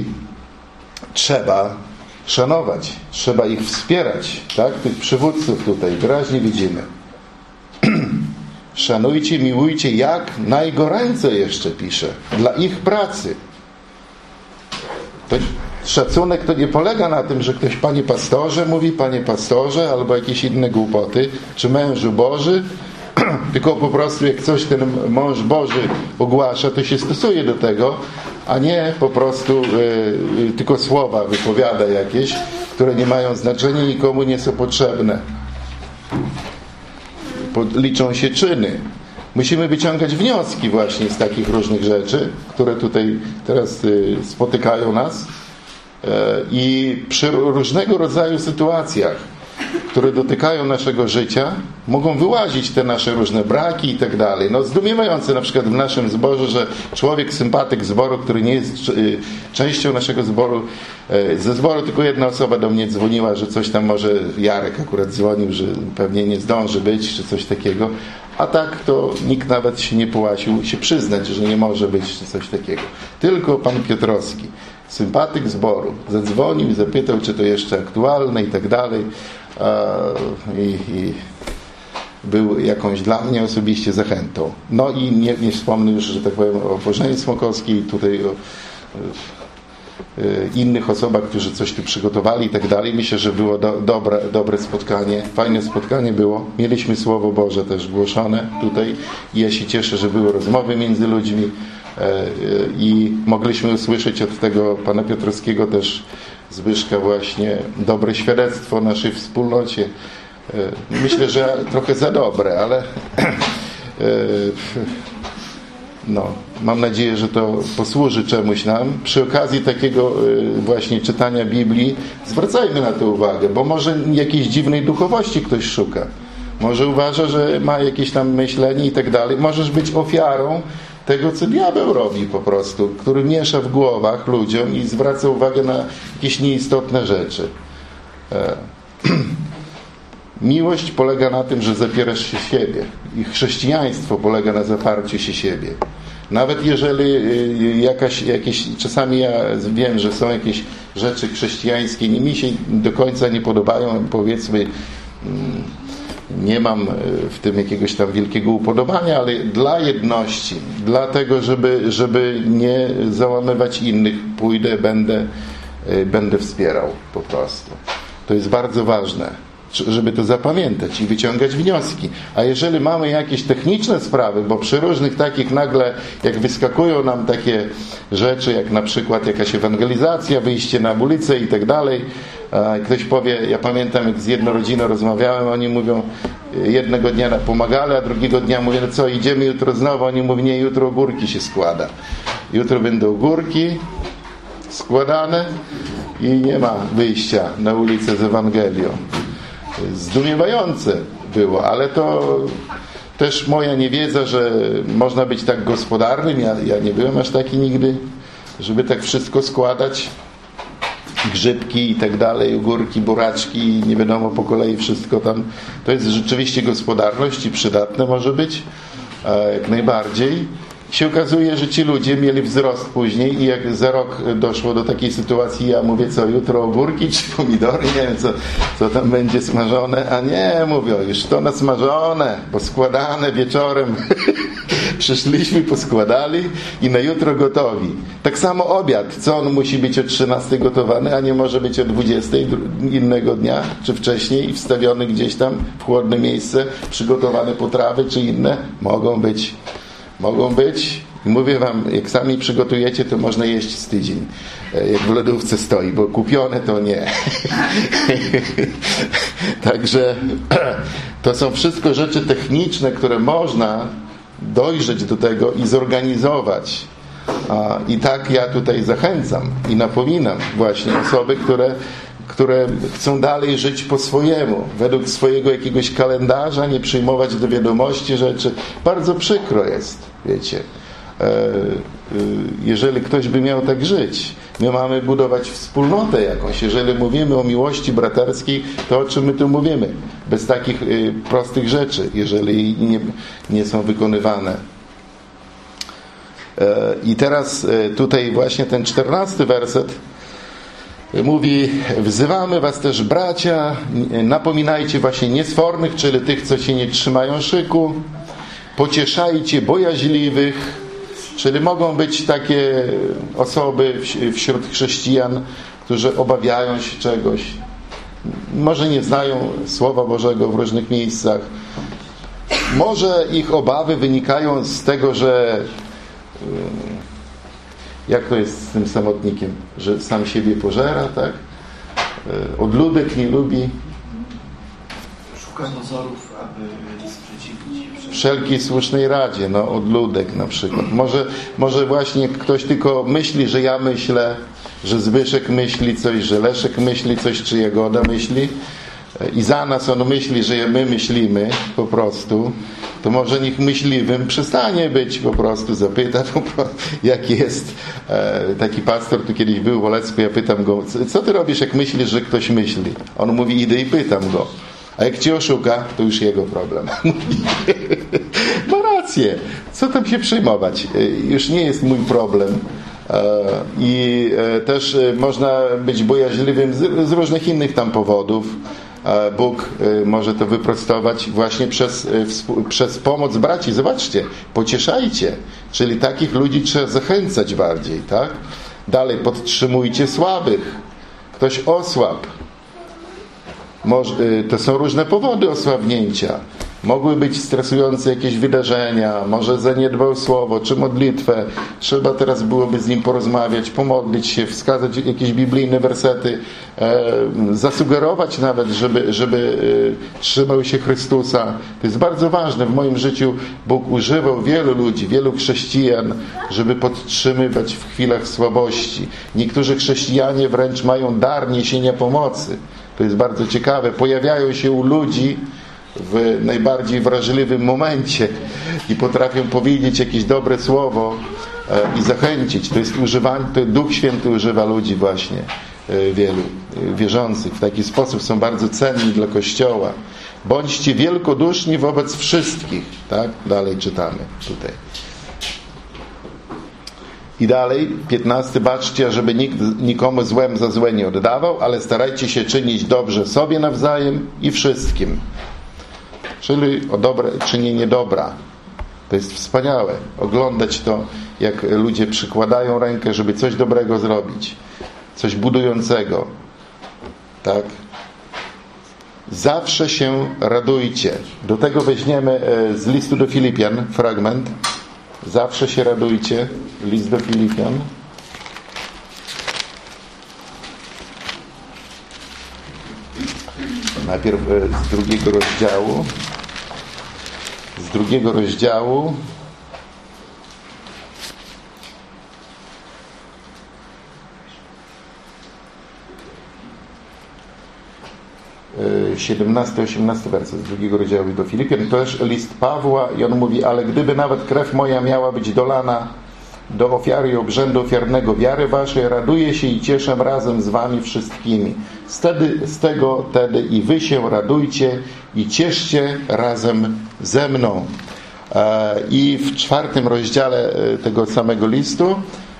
trzeba szanować, trzeba ich wspierać, tak? Tych przywódców tutaj wyraźnie widzimy. Szanujcie, miłujcie, jak najgoręcej jeszcze pisze, dla ich pracy. To szacunek to nie polega na tym, że ktoś panie pastorze mówi, panie pastorze, albo jakieś inne głupoty, czy mężu Boży, tylko po prostu jak coś ten mąż Boży ogłasza, to się stosuje do tego, a nie po prostu tylko słowa wypowiada jakieś, które nie mają znaczenia i nikomu nie są potrzebne. Liczą się czyny. Musimy wyciągać wnioski właśnie z takich różnych rzeczy, które tutaj teraz spotykają nas i przy różnego rodzaju sytuacjach, które dotykają naszego życia, mogą wyłazić te nasze różne braki i tak dalej. No zdumiewające na przykład w naszym zborze, że człowiek, sympatyk zboru, który nie jest częścią naszego zboru, ze zboru tylko jedna osoba do mnie dzwoniła, że coś tam może Jarek akurat dzwonił, że pewnie nie zdąży być, czy coś takiego. A tak to nikt nawet się nie połasił się przyznać, że nie może być coś takiego. Tylko pan Piotrowski, sympatyk zboru, zadzwonił i zapytał, czy to jeszcze aktualne i tak dalej. I był jakąś dla mnie osobiście zachętą. No i nie wspomnę już, że tak powiem, o Bożenie Smokowskiej, tutaj o innych osobach, którzy coś tu przygotowali i tak dalej. Myślę, że było dobre spotkanie, fajne spotkanie było. Mieliśmy Słowo Boże też głoszone tutaj i ja się cieszę, że były rozmowy między ludźmi i mogliśmy usłyszeć od tego pana Piotrowskiego też, Zbyszka, właśnie dobre świadectwo naszej wspólnocie. Myślę, że trochę za dobre, ale no, mam nadzieję, że to posłuży czemuś nam. Przy okazji takiego właśnie czytania Biblii zwracajmy na to uwagę, bo może jakiejś dziwnej duchowości ktoś szuka. Może uważa, że ma jakieś tam myślenie i tak dalej. Możesz być ofiarą tego, co diabeł robi po prostu, który miesza w głowach ludziom i zwraca uwagę na jakieś nieistotne rzeczy. Miłość polega na tym, że zapierasz się siebie. I chrześcijaństwo polega na zaparciu się siebie. Nawet jeżeli czasami ja wiem, że są jakieś rzeczy chrześcijańskie, mi się do końca nie podobają, powiedzmy, nie mam w tym jakiegoś tam wielkiego upodobania, ale dla jedności, dlatego, żeby nie załamywać innych, pójdę, będę wspierał po prostu. To jest bardzo ważne, żeby to zapamiętać i wyciągać wnioski. A jeżeli mamy jakieś techniczne sprawy, bo przy różnych takich nagle, jak wyskakują nam takie rzeczy, jak na przykład jakaś ewangelizacja, wyjście na ulicę i tak dalej, ktoś powie, ja pamiętam, jak z jedną rodziną rozmawiałem, oni mówią, jednego dnia pomagali, a drugiego dnia mówię, no co, idziemy jutro znowu? Oni mówią, nie, jutro ogórki się składa. Jutro będą ogórki składane i nie ma wyjścia na ulicę z Ewangelią. Zdumiewające było, ale to też moja niewiedza, że można być tak gospodarnym. Ja nie byłem aż taki nigdy, żeby tak wszystko składać. Grzybki i tak dalej, ogórki, buraczki, nie wiadomo, po kolei wszystko tam. To jest rzeczywiście gospodarność i przydatne może być, jak najbardziej. Się okazuje, że ci ludzie mieli wzrost później i jak za rok doszło do takiej sytuacji, ja mówię, co, jutro ogórki czy pomidory, nie wiem, co tam będzie smażone, a nie, mówią, już to nasmażone, poskładane wieczorem. Przyszliśmy, poskładali i na jutro gotowi. Tak samo obiad, co on musi być o 13 gotowany, a nie może być o 20 innego dnia, czy wcześniej i wstawiony gdzieś tam w chłodne miejsce, przygotowane potrawy, czy inne, mogą być. I mówię wam, jak sami przygotujecie, to można jeść z tydzień. Jak w lodówce stoi, bo kupione to nie. Także to są wszystko rzeczy techniczne, które można dojrzeć do tego i zorganizować. I tak ja tutaj zachęcam i napominam właśnie osoby, które chcą dalej żyć po swojemu, według swojego jakiegoś kalendarza, nie przyjmować do wiadomości rzeczy. Bardzo przykro jest, wiecie, jeżeli ktoś by miał tak żyć. My mamy budować wspólnotę jakąś. Jeżeli mówimy o miłości braterskiej, to o czym my tu mówimy? Bez takich prostych rzeczy, jeżeli nie są wykonywane. I teraz tutaj właśnie ten 14 werset mówi, wzywamy was też, bracia, napominajcie właśnie niesfornych, czyli tych, co się nie trzymają szyku, pocieszajcie bojaźliwych, czyli mogą być takie osoby wśród chrześcijan, którzy obawiają się czegoś, może nie znają Słowa Bożego w różnych miejscach, może ich obawy wynikają z tego, że jak to jest z tym samotnikiem, że sam siebie pożera, tak? Odludek nie lubi. Szuka dozorów, aby sprzeciwić. wszelkiej słusznej radzie, no odludek na przykład. Może właśnie ktoś tylko myśli, że ja myślę, że Zbyszek myśli coś, że Leszek myśli coś, czy Jagoda myśli i za nas on myśli, że my myślimy po prostu, to może niech myśliwym przestanie być po prostu, zapyta po prostu, jak jest. Taki pastor tu kiedyś był w Olecku, ja pytam go, co ty robisz, jak myślisz, że ktoś myśli? On mówi, idę i pytam go. A jak cię oszuka, to już jego problem. Ma rację. Co tam się przejmować? Już nie jest mój problem. I też można być bojaźliwym z różnych innych tam powodów. Bóg może to wyprostować właśnie przez pomoc braci. Zobaczcie, pocieszajcie. Czyli takich ludzi trzeba zachęcać bardziej, tak? Dalej, podtrzymujcie słabych. Ktoś osłabł. To są różne powody osłabnięcia. Mogły być stresujące jakieś wydarzenia, może zaniedbał słowo, czy modlitwę. Trzeba teraz byłoby z nim porozmawiać, pomodlić się, wskazać jakieś biblijne wersety, zasugerować nawet, żeby trzymał się Chrystusa. To jest bardzo ważne. W moim życiu Bóg używał wielu ludzi, wielu chrześcijan, żeby podtrzymywać w chwilach słabości. Niektórzy chrześcijanie wręcz mają dar niesienia pomocy. To jest bardzo ciekawe. Pojawiają się u ludzi w najbardziej wrażliwym momencie i potrafią powiedzieć jakieś dobre słowo i zachęcić. To jest używanie, to Duch Święty używa ludzi właśnie, wielu wierzących. W taki sposób są bardzo cenni dla Kościoła. Bądźcie wielkoduszni wobec wszystkich. Tak? Dalej czytamy tutaj. I dalej, 15. Baczcie, żeby nikt nikomu złem za złe nie oddawał, ale starajcie się czynić dobrze sobie nawzajem i wszystkim. Czyli czynienie dobra. To jest wspaniałe. Oglądać to, jak ludzie przykładają rękę, żeby coś dobrego zrobić. Coś budującego. Tak? Zawsze się radujcie. Do tego weźmiemy z listu do Filipian fragment. Zawsze się radujcie. List do Filipian. Najpierw z drugiego rozdziału. Z drugiego rozdziału. Yy, 17-18 werset z drugiego rozdziału do Filipian. To też list Pawła i on mówi, ale gdyby nawet krew moja miała być dolana do ofiary i obrzędu ofiarnego wiary waszej, raduję się i cieszę razem z wami wszystkimi. Z tego tedy i wy się radujcie i cieszcie razem ze mną. I w 4 rozdziale tego samego listu,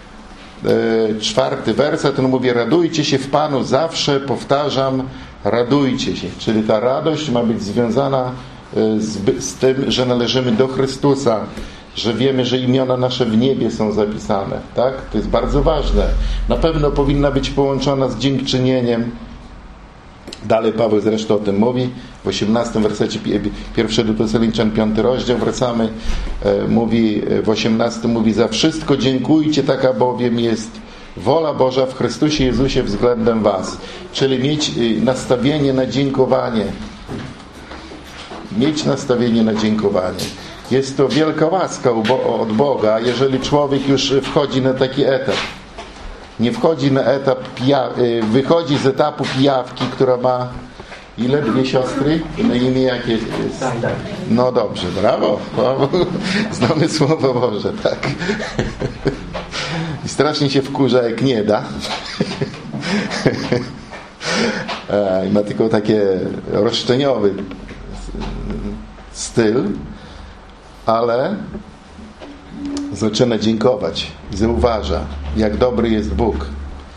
4 werset, on mówi, radujcie się w Panu zawsze, powtarzam, radujcie się. Czyli ta radość ma być związana z tym, że należymy do Chrystusa, że wiemy, że imiona nasze w niebie są zapisane. Tak? To jest bardzo ważne. Na pewno powinna być połączona z dziękczynieniem. Dalej Paweł zresztą o tym mówi. W 18 wersecie 1 do Tesaloniczan 5 rozdział wracamy. Mówi, w 18 mówi, za wszystko dziękujcie, taka bowiem jest wola Boża w Chrystusie Jezusie względem was. Czyli mieć nastawienie na dziękowanie. Mieć nastawienie na dziękowanie. Jest to wielka łaska od Boga, jeżeli człowiek już wchodzi na taki etap. Nie wchodzi na etap wychodzi z etapu pijawki, która ma ile? 2 siostry? Na imię jakie jest? Tak. No dobrze, brawo. Znamy Słowo Boże, tak. I strasznie się wkurza, jak nie da. I ma tylko takie roszczeniowy styl, ale zaczyna dziękować, zauważa, jak dobry jest Bóg.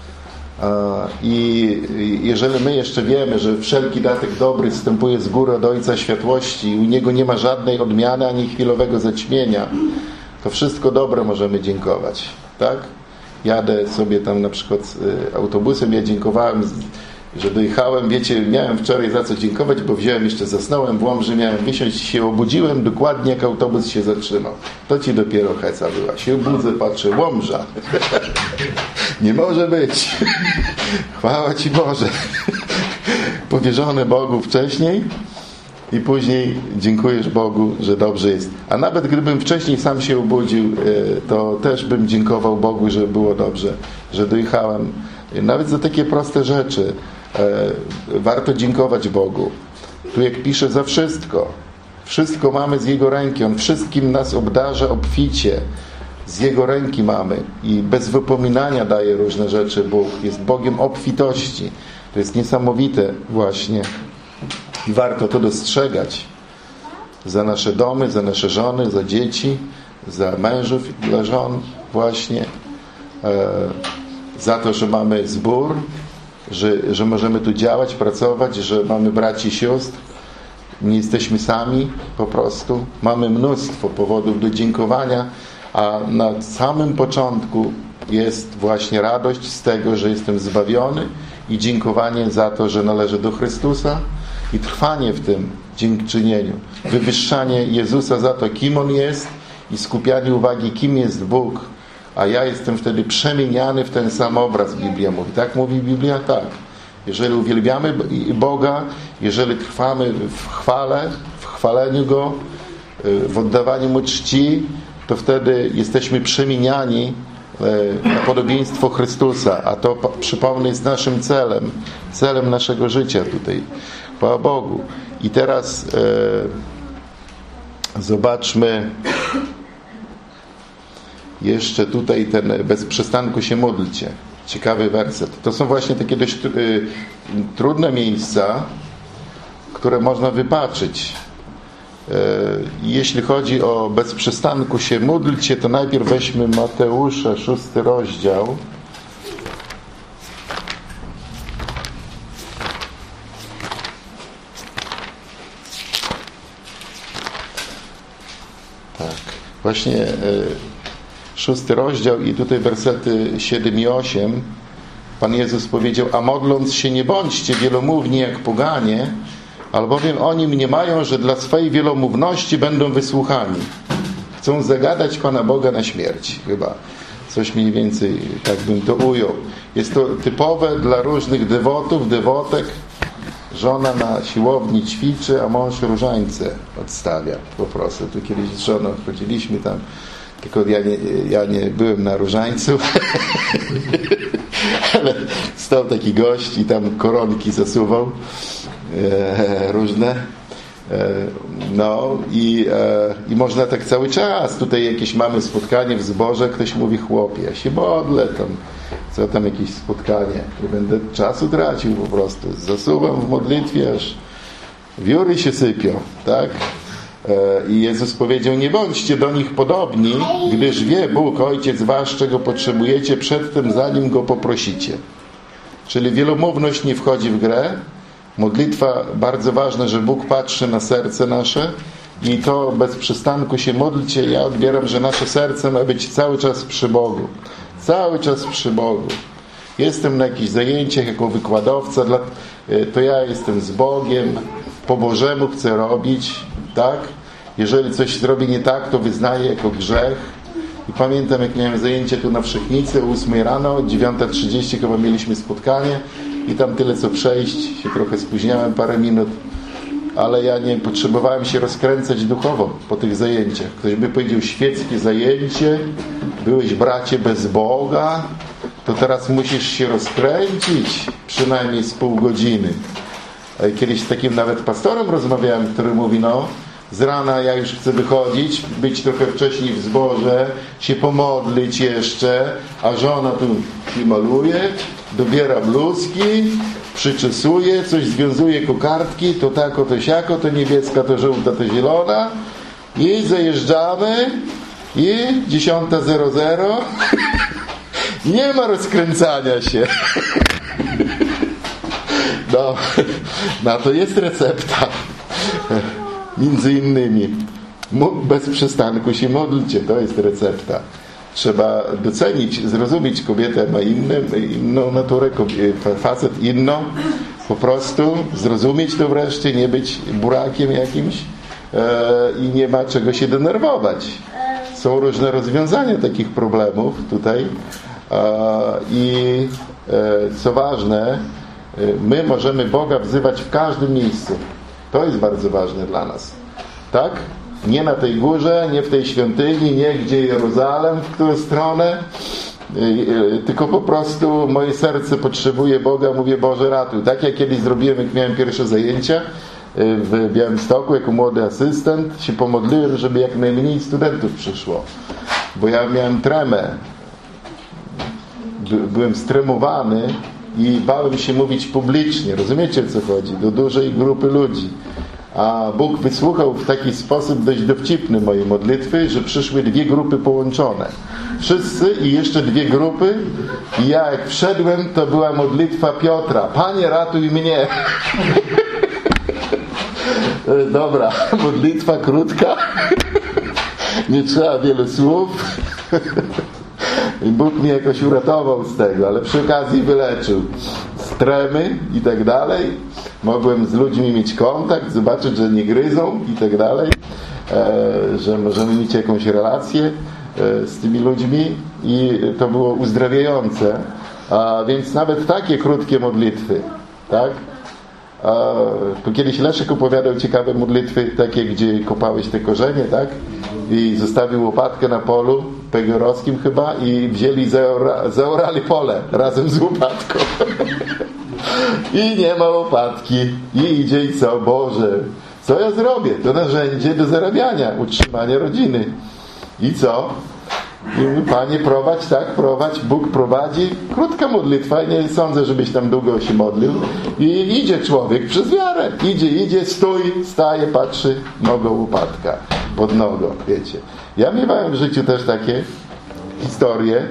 I jeżeli my jeszcze wiemy, że wszelki datek dobry zstępuje z góry od Ojca Światłości i u Niego nie ma żadnej odmiany ani chwilowego zaćmienia, to wszystko dobre możemy dziękować. Tak? Jadę sobie tam na przykład autobusem, ja dziękowałem, że dojechałem, wiecie, miałem wczoraj za co dziękować, bo wziąłem jeszcze, zasnąłem w Łomży, miałem wysiąść i się obudziłem dokładnie jak autobus się zatrzymał. To ci dopiero heca była. Się budzę, patrzę, Łomża. Nie może być. Chwała Ci Boże. Powierzone Bogu wcześniej, i później dziękujesz Bogu, że dobrze jest. A nawet gdybym wcześniej sam się obudził, to też bym dziękował Bogu, że było dobrze, że dojechałem. Nawet za takie proste rzeczy warto dziękować Bogu. Tu jak pisze, za wszystko. Wszystko mamy z Jego ręki. On wszystkim nas obdarza obficie. Z Jego ręki mamy. I bez wypominania daje różne rzeczy Bóg. Jest Bogiem obfitości. To jest niesamowite właśnie. I warto to dostrzegać. Za nasze domy, za nasze żony, za dzieci, za mężów dla żon właśnie. Za to, że mamy zbór, że możemy tu działać, pracować, że mamy braci i sióstr. Nie jesteśmy sami po prostu. Mamy mnóstwo powodów do dziękowania, a na samym początku jest właśnie radość z tego, że jestem zbawiony i dziękowanie za to, że należę do Chrystusa i trwanie w tym dziękczynieniu. Wywyższanie Jezusa za to, kim On jest i skupianie uwagi, kim jest Bóg. A ja jestem wtedy przemieniany w ten sam obraz, Biblia mówi. Tak mówi Biblia? Tak. Jeżeli uwielbiamy Boga, jeżeli trwamy w chwale, w chwaleniu Go, w oddawaniu Mu czci, to wtedy jesteśmy przemieniani na podobieństwo Chrystusa. A to, przypomnę, jest naszym celem naszego życia tutaj. Chwała Bogu. I teraz zobaczmy jeszcze tutaj ten bez przestanku się módlcie. Ciekawy werset. To są właśnie takie dość trudne miejsca, które można wypaczyć. Jeśli chodzi o bez przestanku się módlcie, to najpierw weźmy Mateusza, 6 rozdział. Tak. Właśnie 6 rozdział i tutaj wersety 7 i 8. Pan Jezus powiedział: a modląc się nie bądźcie wielomówni jak poganie, albowiem oni mniemają, że dla swej wielomówności będą wysłuchani. Chcą zagadać Pana Boga na śmierć. Chyba coś mniej więcej tak bym to ujął. Jest to typowe dla różnych dewotów, dewotek. Żona na siłowni ćwiczy, a mąż różańce odstawia po prostu. Tu kiedyś z żoną chodziliśmy tam, tylko ja nie byłem na różańcu, ale stał taki gość i tam koronki zasuwał różne. No i można tak cały czas. Tutaj jakieś mamy spotkanie w zborze, ktoś mówi: chłopie, ja się modlę tam. Co tam jakieś spotkanie? Nie będę czasu tracił po prostu. Zasuwam w modlitwie, aż wióry się sypią, tak? I Jezus powiedział: nie bądźcie do nich podobni, gdyż wie Bóg, Ojciec wasz, czego potrzebujecie przedtem, zanim Go poprosicie. Czyli wielomówność nie wchodzi w grę. Modlitwa, bardzo ważne, że Bóg patrzy na serce nasze i to bez przystanku się modlcie. Ja odbieram, że nasze serce ma być cały czas przy Bogu. Cały czas przy Bogu. Jestem na jakichś zajęciach jako wykładowca, to ja jestem z Bogiem, po Bożemu chcę robić, tak? Jeżeli coś zrobię nie tak, to wyznaję jako grzech. I pamiętam, jak miałem zajęcie tu na Wszechnicy o 8 rano, 9:30 chyba mieliśmy spotkanie i tam tyle co przejść, się trochę spóźniałem, parę minut, ale ja nie potrzebowałem się rozkręcać duchowo po tych zajęciach. Ktoś by powiedział: świeckie zajęcie, byłeś, bracie, bez Boga, to teraz musisz się rozkręcić przynajmniej z pół godziny. Kiedyś z takim nawet pastorem rozmawiałem, który mówi: no, z rana ja już chcę wychodzić, być trochę wcześniej w zborze, się pomodlić jeszcze, a żona tu się maluje, dobiera bluzki, przyczesuje, coś związuje kokardki, to tako, to siako, to niebieska, to żółta, to zielona i zajeżdżamy i 10:00 nie ma rozkręcania się. No, na to jest recepta. Między innymi bez przystanku się modlcie, to jest recepta. Trzeba docenić, zrozumieć, kobietę ma inną naturę, facet inną, po prostu zrozumieć to wreszcie, nie być burakiem jakimś i nie ma czego się denerwować. Są różne rozwiązania takich problemów tutaj i co ważne, my możemy Boga wzywać w każdym miejscu. To jest bardzo ważne dla nas. Tak? Nie na tej górze, nie w tej świątyni, nie gdzie Jeruzalem, w którą stronę, tylko po prostu moje serce potrzebuje Boga, mówię, Boże, ratuj. Tak jak kiedyś zrobiłem, jak miałem pierwsze zajęcia w Białymstoku jako młody asystent, się pomodliłem, żeby jak najmniej studentów przyszło, bo ja miałem tremę, byłem stremowany i bałem się mówić publicznie, rozumiecie, o co chodzi, do dużej grupy ludzi. A Bóg wysłuchał w taki sposób dość dowcipny mojej modlitwy, że przyszły dwie grupy połączone. Wszyscy i jeszcze dwie grupy. I ja jak wszedłem, to była modlitwa Piotra. Panie, ratuj mnie. Dobra, modlitwa krótka. Nie trzeba wielu słów. I Bóg mnie jakoś uratował z tego, ale przy okazji wyleczył z tremy i tak dalej. Mogłem z ludźmi mieć kontakt, zobaczyć, że nie gryzą i tak dalej, że możemy mieć jakąś relację z tymi ludźmi i to było uzdrawiające. Więc nawet takie krótkie modlitwy, tak? Tu kiedyś Leszek opowiadał ciekawe modlitwy, takie, gdzie kopałeś te korzenie, tak? I zostawił łopatkę na polu pegorowskim chyba i wzięli, zaorali pole razem z łopatką. I nie ma łopatki. I idzie i co? Boże, co ja zrobię? To narzędzie do zarabiania, utrzymania rodziny. I co? I mówi, Panie, prowadź, tak, prowadź, Bóg prowadzi. Krótka modlitwa, nie sądzę, żebyś tam długo się modlił. I idzie człowiek przez wiarę. Idzie, stój, staje, patrzy, nogą łopatka, pod nogą, wiecie. Ja miewałem w życiu też takie historie.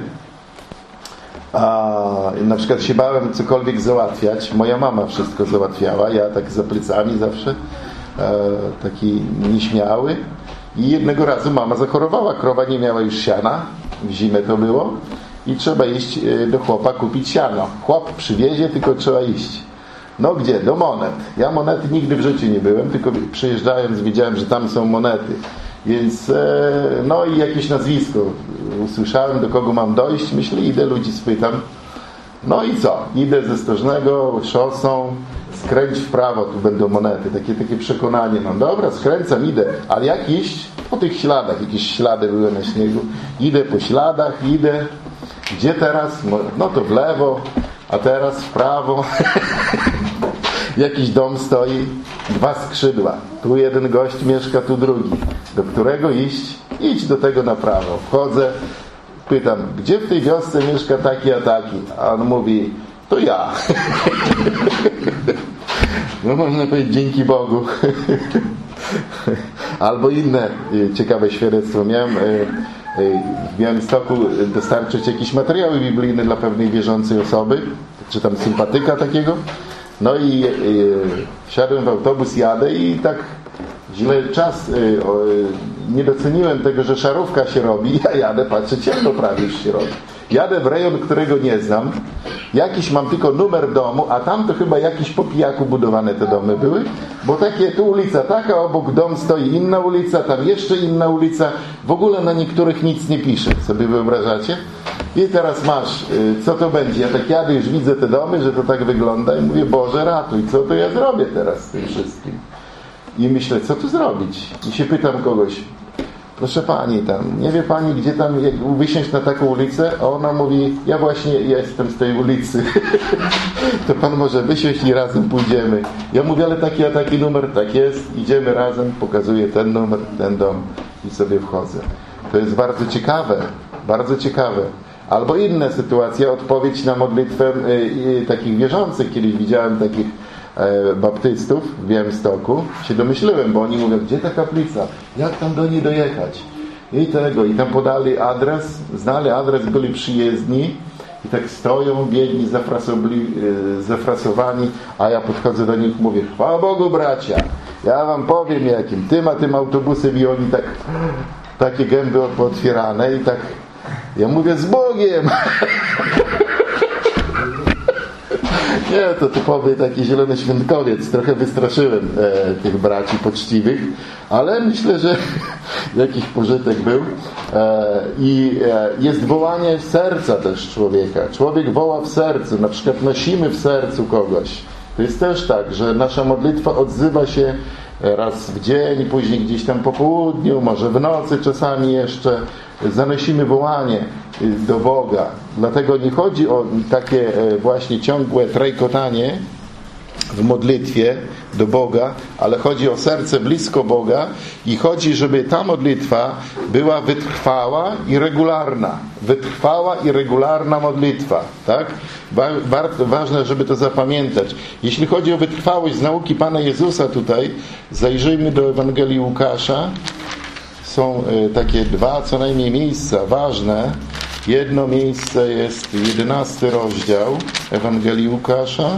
Na przykład się bałem cokolwiek załatwiać. Moja mama wszystko załatwiała. Ja tak za plecami zawsze taki nieśmiały. I jednego razu mama zachorowała. Krowa nie miała już siana. W zimę to było. I trzeba iść do chłopa kupić siano. Chłop przywiezie, tylko trzeba iść. No gdzie? Do Monet. Ja Monety nigdy w życiu nie byłem, tylko przyjeżdżając widziałem, że tam są monety. Więc no i jakieś nazwisko usłyszałem, do kogo mam dojść. Myślę, idę, ludzi spytam. No i co? Idę ze Stożnego szosą, skręć w prawo, tu będą monety. Takie przekonanie mam. Dobra, skręcam, idę. Ale jak iść? Po tych śladach. Jakieś ślady były na śniegu. Idę po śladach, idę. Gdzie teraz? No to w lewo, a teraz w prawo. Jakiś dom stoi, 2 skrzydła. Tu jeden gość mieszka, tu drugi. Do którego iść? Idź do tego na prawo. Wchodzę, pytam, gdzie w tej wiosce mieszka taki a taki? A on mówi, to ja. No można powiedzieć, dzięki Bogu. Albo inne ciekawe świadectwo. Miałem w Białymstoku dostarczyć jakieś materiały biblijne dla pewnej wierzącej osoby, czy tam sympatyka takiego. No i wsiadłem w autobus, jadę i tak źle czas, nie doceniłem tego, że szarówka się robi. Ja jadę, patrzę, ciemno prawie już się robi. Jadę w rejon, którego nie znam. Jakiś mam tylko numer domu, a tam to chyba jakiś po pijaku budowane te domy były. Bo takie, tu ulica taka, obok dom stoi inna ulica, tam jeszcze inna ulica. W ogóle na niektórych nic nie pisze. Sobie wyobrażacie? I teraz masz, co to będzie? Ja tak jadę, już widzę te domy, że to tak wygląda i mówię, Boże, ratuj, co to ja zrobię teraz z tym wszystkim? I myślę, co tu zrobić? I się pytam kogoś, proszę Pani tam, nie wie Pani, gdzie tam, jak wysiąść na taką ulicę? A ona mówi, ja właśnie jestem z tej ulicy. To Pan może wysiąść i razem pójdziemy. Ja mówię, ale taki a taki numer, tak jest, idziemy razem, pokazuję ten numer, ten dom i sobie wchodzę. To jest bardzo ciekawe, bardzo ciekawe. Albo inna sytuacja, odpowiedź na modlitwę takich wierzących. Kiedyś widziałem takich baptystów w Białymstoku. Się domyśliłem, bo oni mówią, gdzie ta kaplica? Jak tam do niej dojechać? I tam podali adres, znali adres, byli przyjezdni i tak stoją, biedni, zafrasowani, a ja podchodzę do nich, mówię, chwała Bogu, bracia, ja wam powiem jakim, tym autobusem, i oni takie gęby otwierane i tak ja mówię, z Bogiem! Nie, to typowy taki zielony świętkowiec. Trochę wystraszyłem tych braci poczciwych, ale myślę, że jakiś pożytek był. I jest wołanie serca też człowieka. Człowiek woła w sercu. Na przykład nosimy w sercu kogoś. To jest też tak, że nasza modlitwa odzywa się raz w dzień, później gdzieś tam po południu, może w nocy czasami jeszcze. Zanosimy wołanie do Boga. Dlatego nie chodzi o takie właśnie ciągłe trajkotanie w modlitwie do Boga, ale chodzi o serce blisko Boga i chodzi, żeby ta modlitwa była wytrwała i regularna. Wytrwała i regularna modlitwa. Tak? Ważne, żeby to zapamiętać. Jeśli chodzi o wytrwałość z nauki Pana Jezusa tutaj, zajrzyjmy do Ewangelii Łukasza. Są takie dwa co najmniej miejsca ważne. Jedno miejsce jest 11 rozdział Ewangelii Łukasza.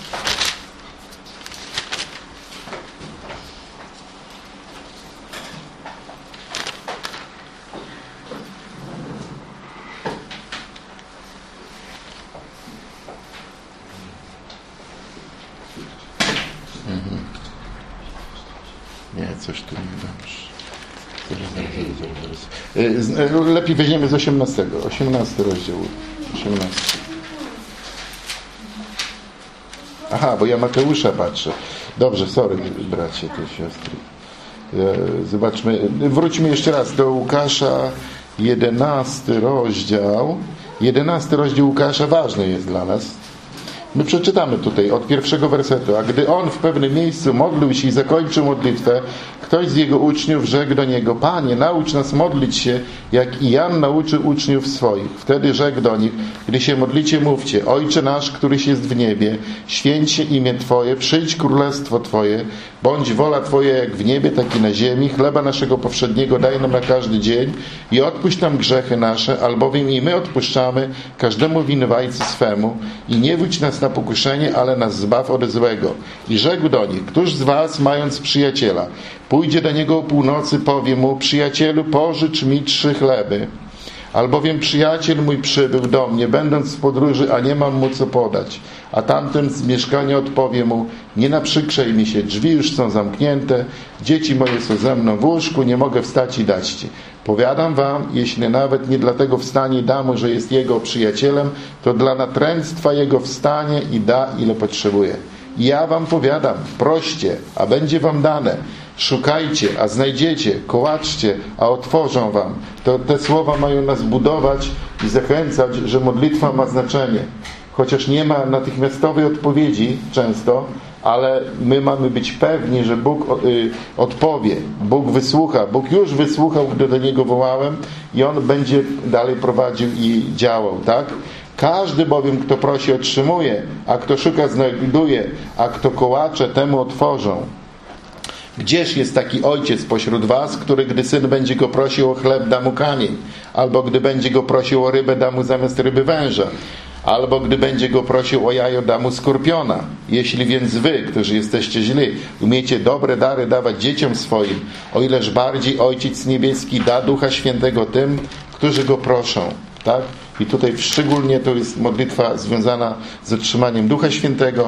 Nie, coś tu nie dobrze. Lepiej weźmiemy z 18. 18 rozdział. 18. Aha, bo ja Mateusza patrzę. Dobrze, sorry, bracie, te siostry. Zobaczmy, wróćmy jeszcze raz do Łukasza, 11 rozdział. 11 rozdział Łukasza ważny jest dla nas. My przeczytamy tutaj od pierwszego wersetu. A gdy on w pewnym miejscu modlił się i zakończył modlitwę, ktoś z jego uczniów rzekł do niego: Panie, naucz nas modlić się, jak i Jan nauczył uczniów swoich. Wtedy rzekł do nich: gdy się modlicie, mówcie: Ojcze nasz, któryś jest w niebie, święć się imię Twoje, przyjdź królestwo Twoje, bądź wola Twoja jak w niebie, tak i na ziemi. Chleba naszego powszedniego daj nam na każdy dzień i odpuść nam grzechy nasze, albowiem i my odpuszczamy każdemu winowajcy swemu i nie wódź nas na pokuszenie, ale nas zbaw od złego. I rzekł do nich: któż z was, mając przyjaciela, pójdzie do niego o północy, powie mu: przyjacielu, pożycz mi 3 chleby. Albowiem przyjaciel mój przybył do mnie, będąc w podróży, a nie mam mu co podać. A tamten z mieszkania odpowie mu: nie naprzykrzej mi się, drzwi już są zamknięte, dzieci moje są ze mną w łóżku, nie mogę wstać i dać ci. Powiadam wam, jeśli nawet nie dlatego wstanie i da mu, że jest jego przyjacielem, to dla natręctwa jego wstanie i da, ile potrzebuje. I ja wam powiadam, proście, a będzie wam dane. Szukajcie, a znajdziecie, kołaczcie, a otworzą wam. To te słowa mają nas budować i zachęcać, że modlitwa ma znaczenie. Chociaż nie ma natychmiastowej odpowiedzi często, ale my mamy być pewni, że Bóg odpowie, Bóg wysłucha. Bóg już wysłuchał, gdy do Niego wołałem i On będzie dalej prowadził i działał, tak? Każdy bowiem, kto prosi, otrzymuje, a kto szuka, znajduje, a kto kołacze, temu otworzą. Gdzież jest taki ojciec pośród was, który gdy syn będzie go prosił o chleb, da mu kamień, albo gdy będzie go prosił o rybę, da mu zamiast ryby węża, albo gdy będzie go prosił o jajo, da mu skorpiona. Jeśli więc wy, którzy jesteście źli, umiecie dobre dary dawać dzieciom swoim, o ileż bardziej Ojciec Niebieski da Ducha Świętego tym, którzy go proszą. Tak? I tutaj szczególnie to jest modlitwa związana z otrzymaniem Ducha Świętego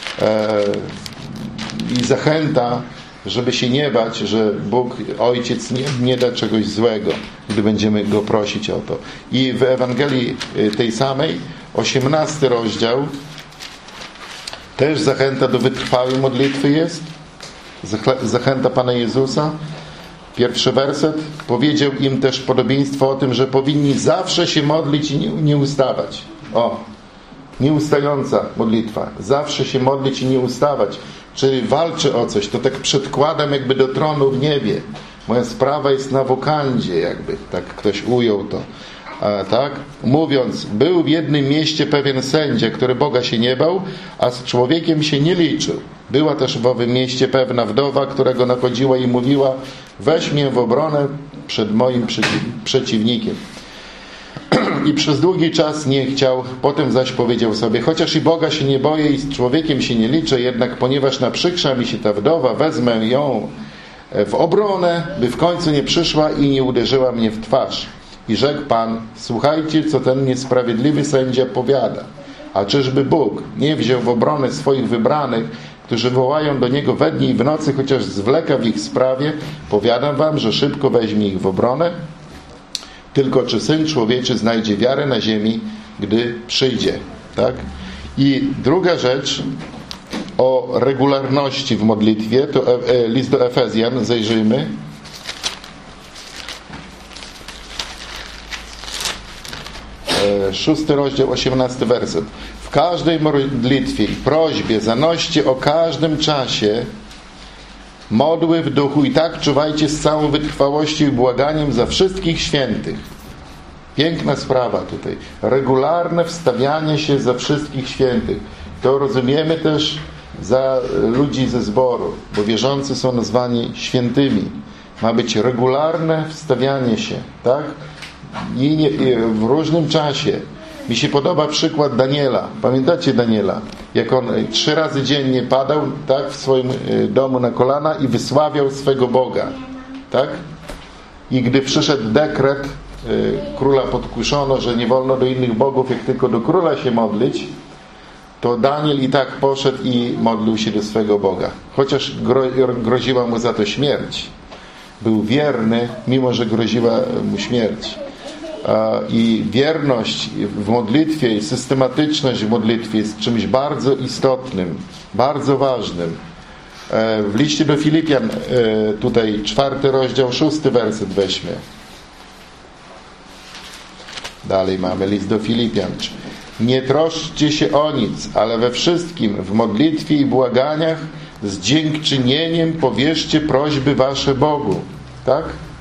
i zachęta, żeby się nie bać, że Bóg, Ojciec nie da czegoś złego, gdy będziemy Go prosić o to. I w Ewangelii tej samej, 18 rozdział, też zachęta do wytrwałej modlitwy jest. Zachęta Pana Jezusa. 1 werset. Powiedział im też podobieństwo o tym, że powinni zawsze się modlić i nie ustawać. Nieustająca modlitwa. Zawsze się modlić i nie ustawać. Czyli walczy o coś. To tak przedkładam jakby do tronu w niebie. Moja sprawa jest na wokandzie, jakby tak ktoś ujął to. Tak? Mówiąc, był w jednym mieście pewien sędzia, który Boga się nie bał, a z człowiekiem się nie liczył. Była też w owym mieście pewna wdowa, która go nachodziła i mówiła: weź mnie w obronę przed moim przeciwnikiem. I przez długi czas nie chciał, potem zaś powiedział sobie: chociaż i Boga się nie boję i z człowiekiem się nie liczę, jednak ponieważ naprzykrza mi się ta wdowa, wezmę ją w obronę, by w końcu nie przyszła i nie uderzyła mnie w twarz. I rzekł Pan: słuchajcie, co ten niesprawiedliwy sędzia powiada. A czyżby Bóg nie wziął w obronę swoich wybranych, którzy wołają do Niego we dnie i w nocy, chociaż zwleka w ich sprawie? Powiadam wam, że szybko weźmie ich w obronę. Tylko czy Syn Człowieczy znajdzie wiarę na ziemi, gdy przyjdzie? Tak? I druga rzecz, o regularności w modlitwie, to list do Efezjan, zajrzyjmy. Szósty rozdział, 18 werset. W każdej modlitwie i prośbie zanoście o każdym czasie modły w duchu i tak czuwajcie z całą wytrwałością i błaganiem za wszystkich świętych. Piękna sprawa tutaj. Regularne wstawianie się za wszystkich świętych. To rozumiemy też za ludzi ze zboru, bo wierzący są nazwani świętymi. Ma być regularne wstawianie się, tak? I w różnym czasie. Mi się podoba przykład Daniela. Pamiętacie Daniela? Jak on 3 razy dziennie padał, tak, w swoim domu na kolana i wysławiał swego Boga. Tak? I gdy przyszedł dekret, króla podkuszono, że nie wolno do innych bogów, jak tylko do króla się modlić, to Daniel i tak poszedł i modlił się do swego Boga. Chociaż groziła mu za to śmierć. Był wierny, mimo że groziła mu śmierć. I wierność w modlitwie i systematyczność w modlitwie jest czymś bardzo istotnym, bardzo ważnym. W liście do Filipian, tutaj 4 rozdział, 6 werset weźmy. Dalej mamy list do Filipian. Nie troszczcie się o nic, ale we wszystkim w modlitwie i błaganiach z dziękczynieniem powierzcie prośby wasze Bogu. Tak?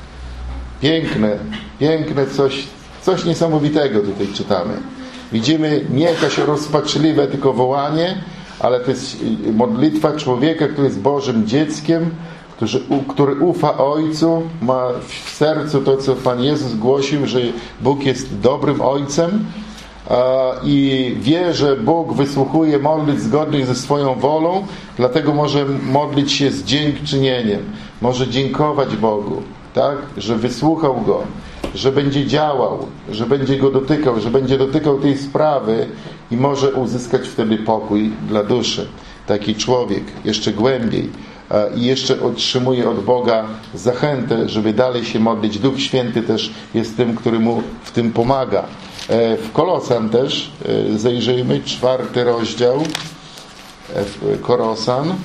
Piękne coś niesamowitego tutaj czytamy. Widzimy nie jakieś rozpaczliwe tylko wołanie, ale to jest modlitwa człowieka, który jest Bożym dzieckiem, który ufa Ojcu, ma w sercu to, co Pan Jezus głosił, że Bóg jest dobrym Ojcem i wie, że Bóg wysłuchuje modlitw zgodnych ze swoją wolą, dlatego może modlić się z dziękczynieniem. Może dziękować Bogu, tak? Że wysłuchał Go, że będzie działał, że będzie Go dotykał, że będzie dotykał tej sprawy i może uzyskać wtedy pokój dla duszy. Taki człowiek jeszcze głębiej i jeszcze otrzymuje od Boga zachętę, żeby dalej się modlić. Duch Święty też jest tym, który mu w tym pomaga. W Kolosan też zajrzyjmy, 4 rozdział Kolosan.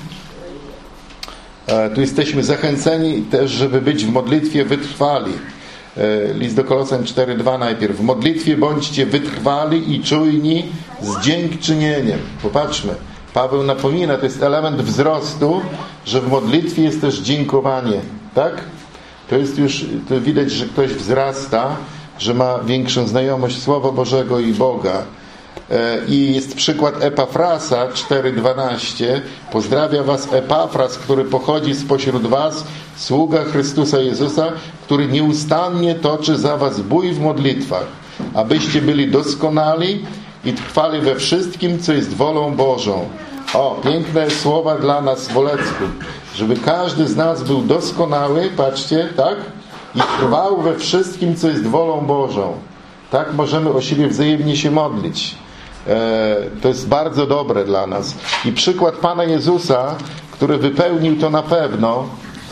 Tu jesteśmy zachęceni też, żeby być w modlitwie wytrwali. List do Kolosan 4:2 najpierw. W modlitwie bądźcie wytrwali i czujni z dziękczynieniem. Popatrzmy. Paweł napomina, to jest element wzrostu, że w modlitwie jest też dziękowanie. Tak? To jest już, to widać, że ktoś wzrasta, że ma większą znajomość Słowa Bożego i Boga. I jest przykład Epafrasa 4:12. Pozdrawia was Epafras, który pochodzi spośród was, sługa Chrystusa Jezusa, który nieustannie toczy za was bój w modlitwach, abyście byli doskonali i trwali we wszystkim, co jest wolą Bożą. O, piękne słowa dla nas w Wolecku. Żeby każdy z nas był doskonały, patrzcie, tak? I trwał we wszystkim, co jest wolą Bożą. Tak możemy o siebie wzajemnie się modlić. To jest bardzo dobre dla nas. I przykład Pana Jezusa, który wypełnił to na pewno,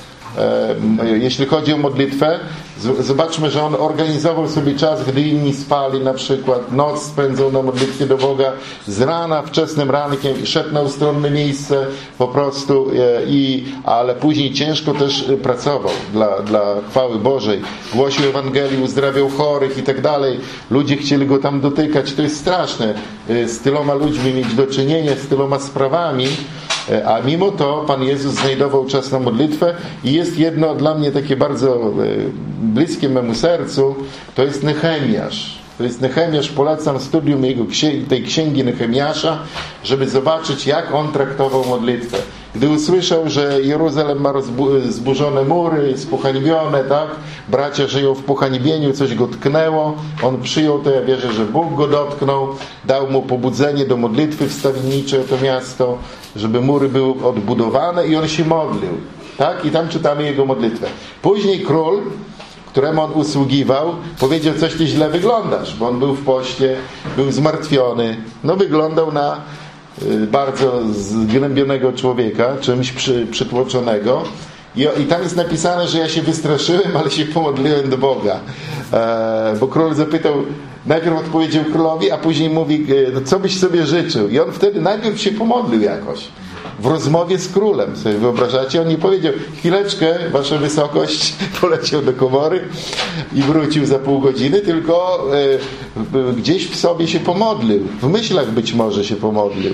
jeśli chodzi o modlitwę, zobaczmy, że On organizował sobie czas, gdy inni spali, na przykład noc spędzał na modlitwie do Boga, z rana, wczesnym rankiem szedł na ustronne miejsce po prostu, ale później ciężko też pracował dla chwały Bożej. Głosił Ewangelię, uzdrawiał chorych i tak dalej. Ludzie chcieli Go tam dotykać. To jest straszne. Z tyloma ludźmi mieć do czynienia, z tyloma sprawami. A mimo to Pan Jezus znajdował czas na modlitwę i jest jedno dla mnie takie bardzo bliskie memu sercu, to jest Nehemiasz. To jest Nehemiasz, polecam studium tej księgi Nehemiasza, żeby zobaczyć, jak on traktował modlitwę. Gdy usłyszał, że Jeruzalem ma zburzone mury, spuchanibione, tak? Bracia żyją w puchanibieniu, coś go tknęło, on przyjął to, ja wierzę, że Bóg go dotknął, dał mu pobudzenie do modlitwy wstawienniczej o to miasto, żeby mury były odbudowane i on się modlił. Tak? I tam czytamy jego modlitwę. Później król, któremu on usługiwał, powiedział: coś ty źle wyglądasz, bo on był w poście, był zmartwiony, wyglądał na bardzo zgnębionego człowieka, czymś przytłoczonego. I tam jest napisane, że ja się wystraszyłem, ale się pomodliłem do Boga. Bo król zapytał, najpierw odpowiedział królowi, a później mówi, co byś sobie życzył. I on wtedy najpierw się pomodlił jakoś. w rozmowie z królem. Sobie wyobrażacie? On nie powiedział, chwileczkę, wasza wysokość, poleciał do komory i wrócił za pół godziny, tylko gdzieś w sobie się pomodlił. W myślach być może się pomodlił.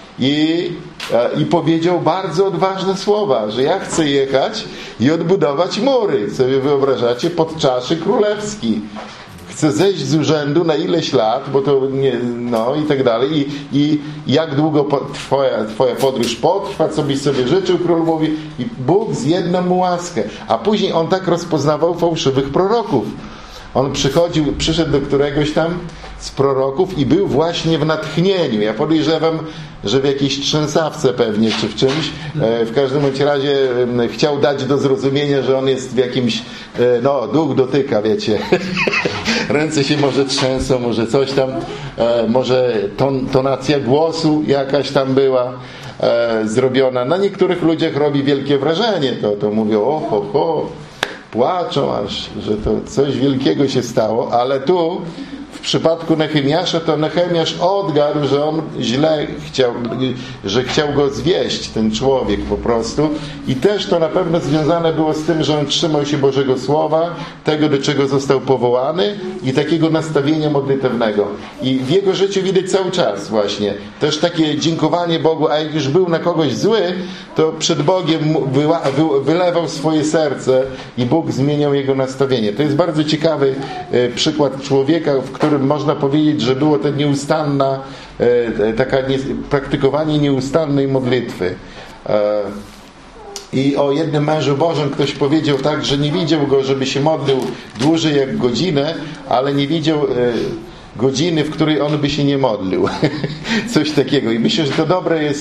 I powiedział bardzo odważne słowa, że ja chcę jechać i odbudować mury. Sobie wyobrażacie? Podczaszy królewski. Chcę zejść z urzędu na ileś lat, bo to nie, no i tak dalej. I jak długo twoja podróż potrwa, co byś sobie życzył, król mówi. I Bóg zjedna mu łaskę. A później on tak rozpoznawał fałszywych proroków. On przyszedł do któregoś tam z proroków i był właśnie w natchnieniu. Ja podejrzewam, że w jakiejś trzęsawce pewnie, czy w czymś. W każdym bądź razie chciał dać do zrozumienia, że on jest w jakimś, duch dotyka, wiecie. Ręce się może trzęsą, może coś tam, może tonacja głosu jakaś tam była zrobiona. Na niektórych ludziach robi wielkie wrażenie. To mówią, płaczą aż, że to coś wielkiego się stało, ale tu w przypadku Nehemiasza to Nehemiasz odgadł, że on źle chciał go zwieść, ten człowiek po prostu. I też to na pewno związane było z tym, że on trzymał się Bożego Słowa, tego, do czego został powołany i takiego nastawienia modlitewnego. I w jego życiu widać cały czas właśnie. Też takie dziękowanie Bogu, a jak już był na kogoś zły, to przed Bogiem wylewał swoje serce i Bóg zmieniał jego nastawienie. To jest bardzo ciekawy przykład człowieka, w którym można powiedzieć, że było to nieustanna, praktykowanie nieustannej modlitwy. I o jednym mężu Bożym ktoś powiedział tak, że nie widział go, żeby się modlił dłużej jak godzinę, ale nie widział godziny, w której on by się nie modlił. Coś takiego. I myślę, że to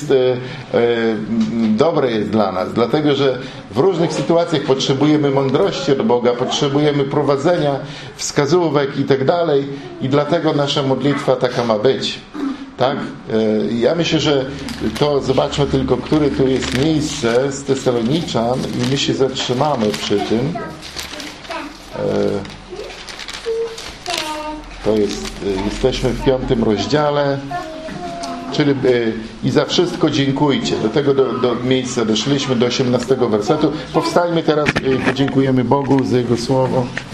dobre jest dla nas, dlatego, że w różnych sytuacjach potrzebujemy mądrości od Boga, potrzebujemy prowadzenia, wskazówek i tak dalej. I dlatego nasza modlitwa taka ma być. Tak? Ja myślę, że to zobaczmy tylko, które tu jest miejsce z Tesaloniczan i my się zatrzymamy przy tym. Jesteśmy w 5 rozdziale, czyli i za wszystko dziękujcie. Do tego do miejsca doszliśmy, do 18 wersetu. Powstańmy teraz i podziękujemy Bogu za Jego Słowo.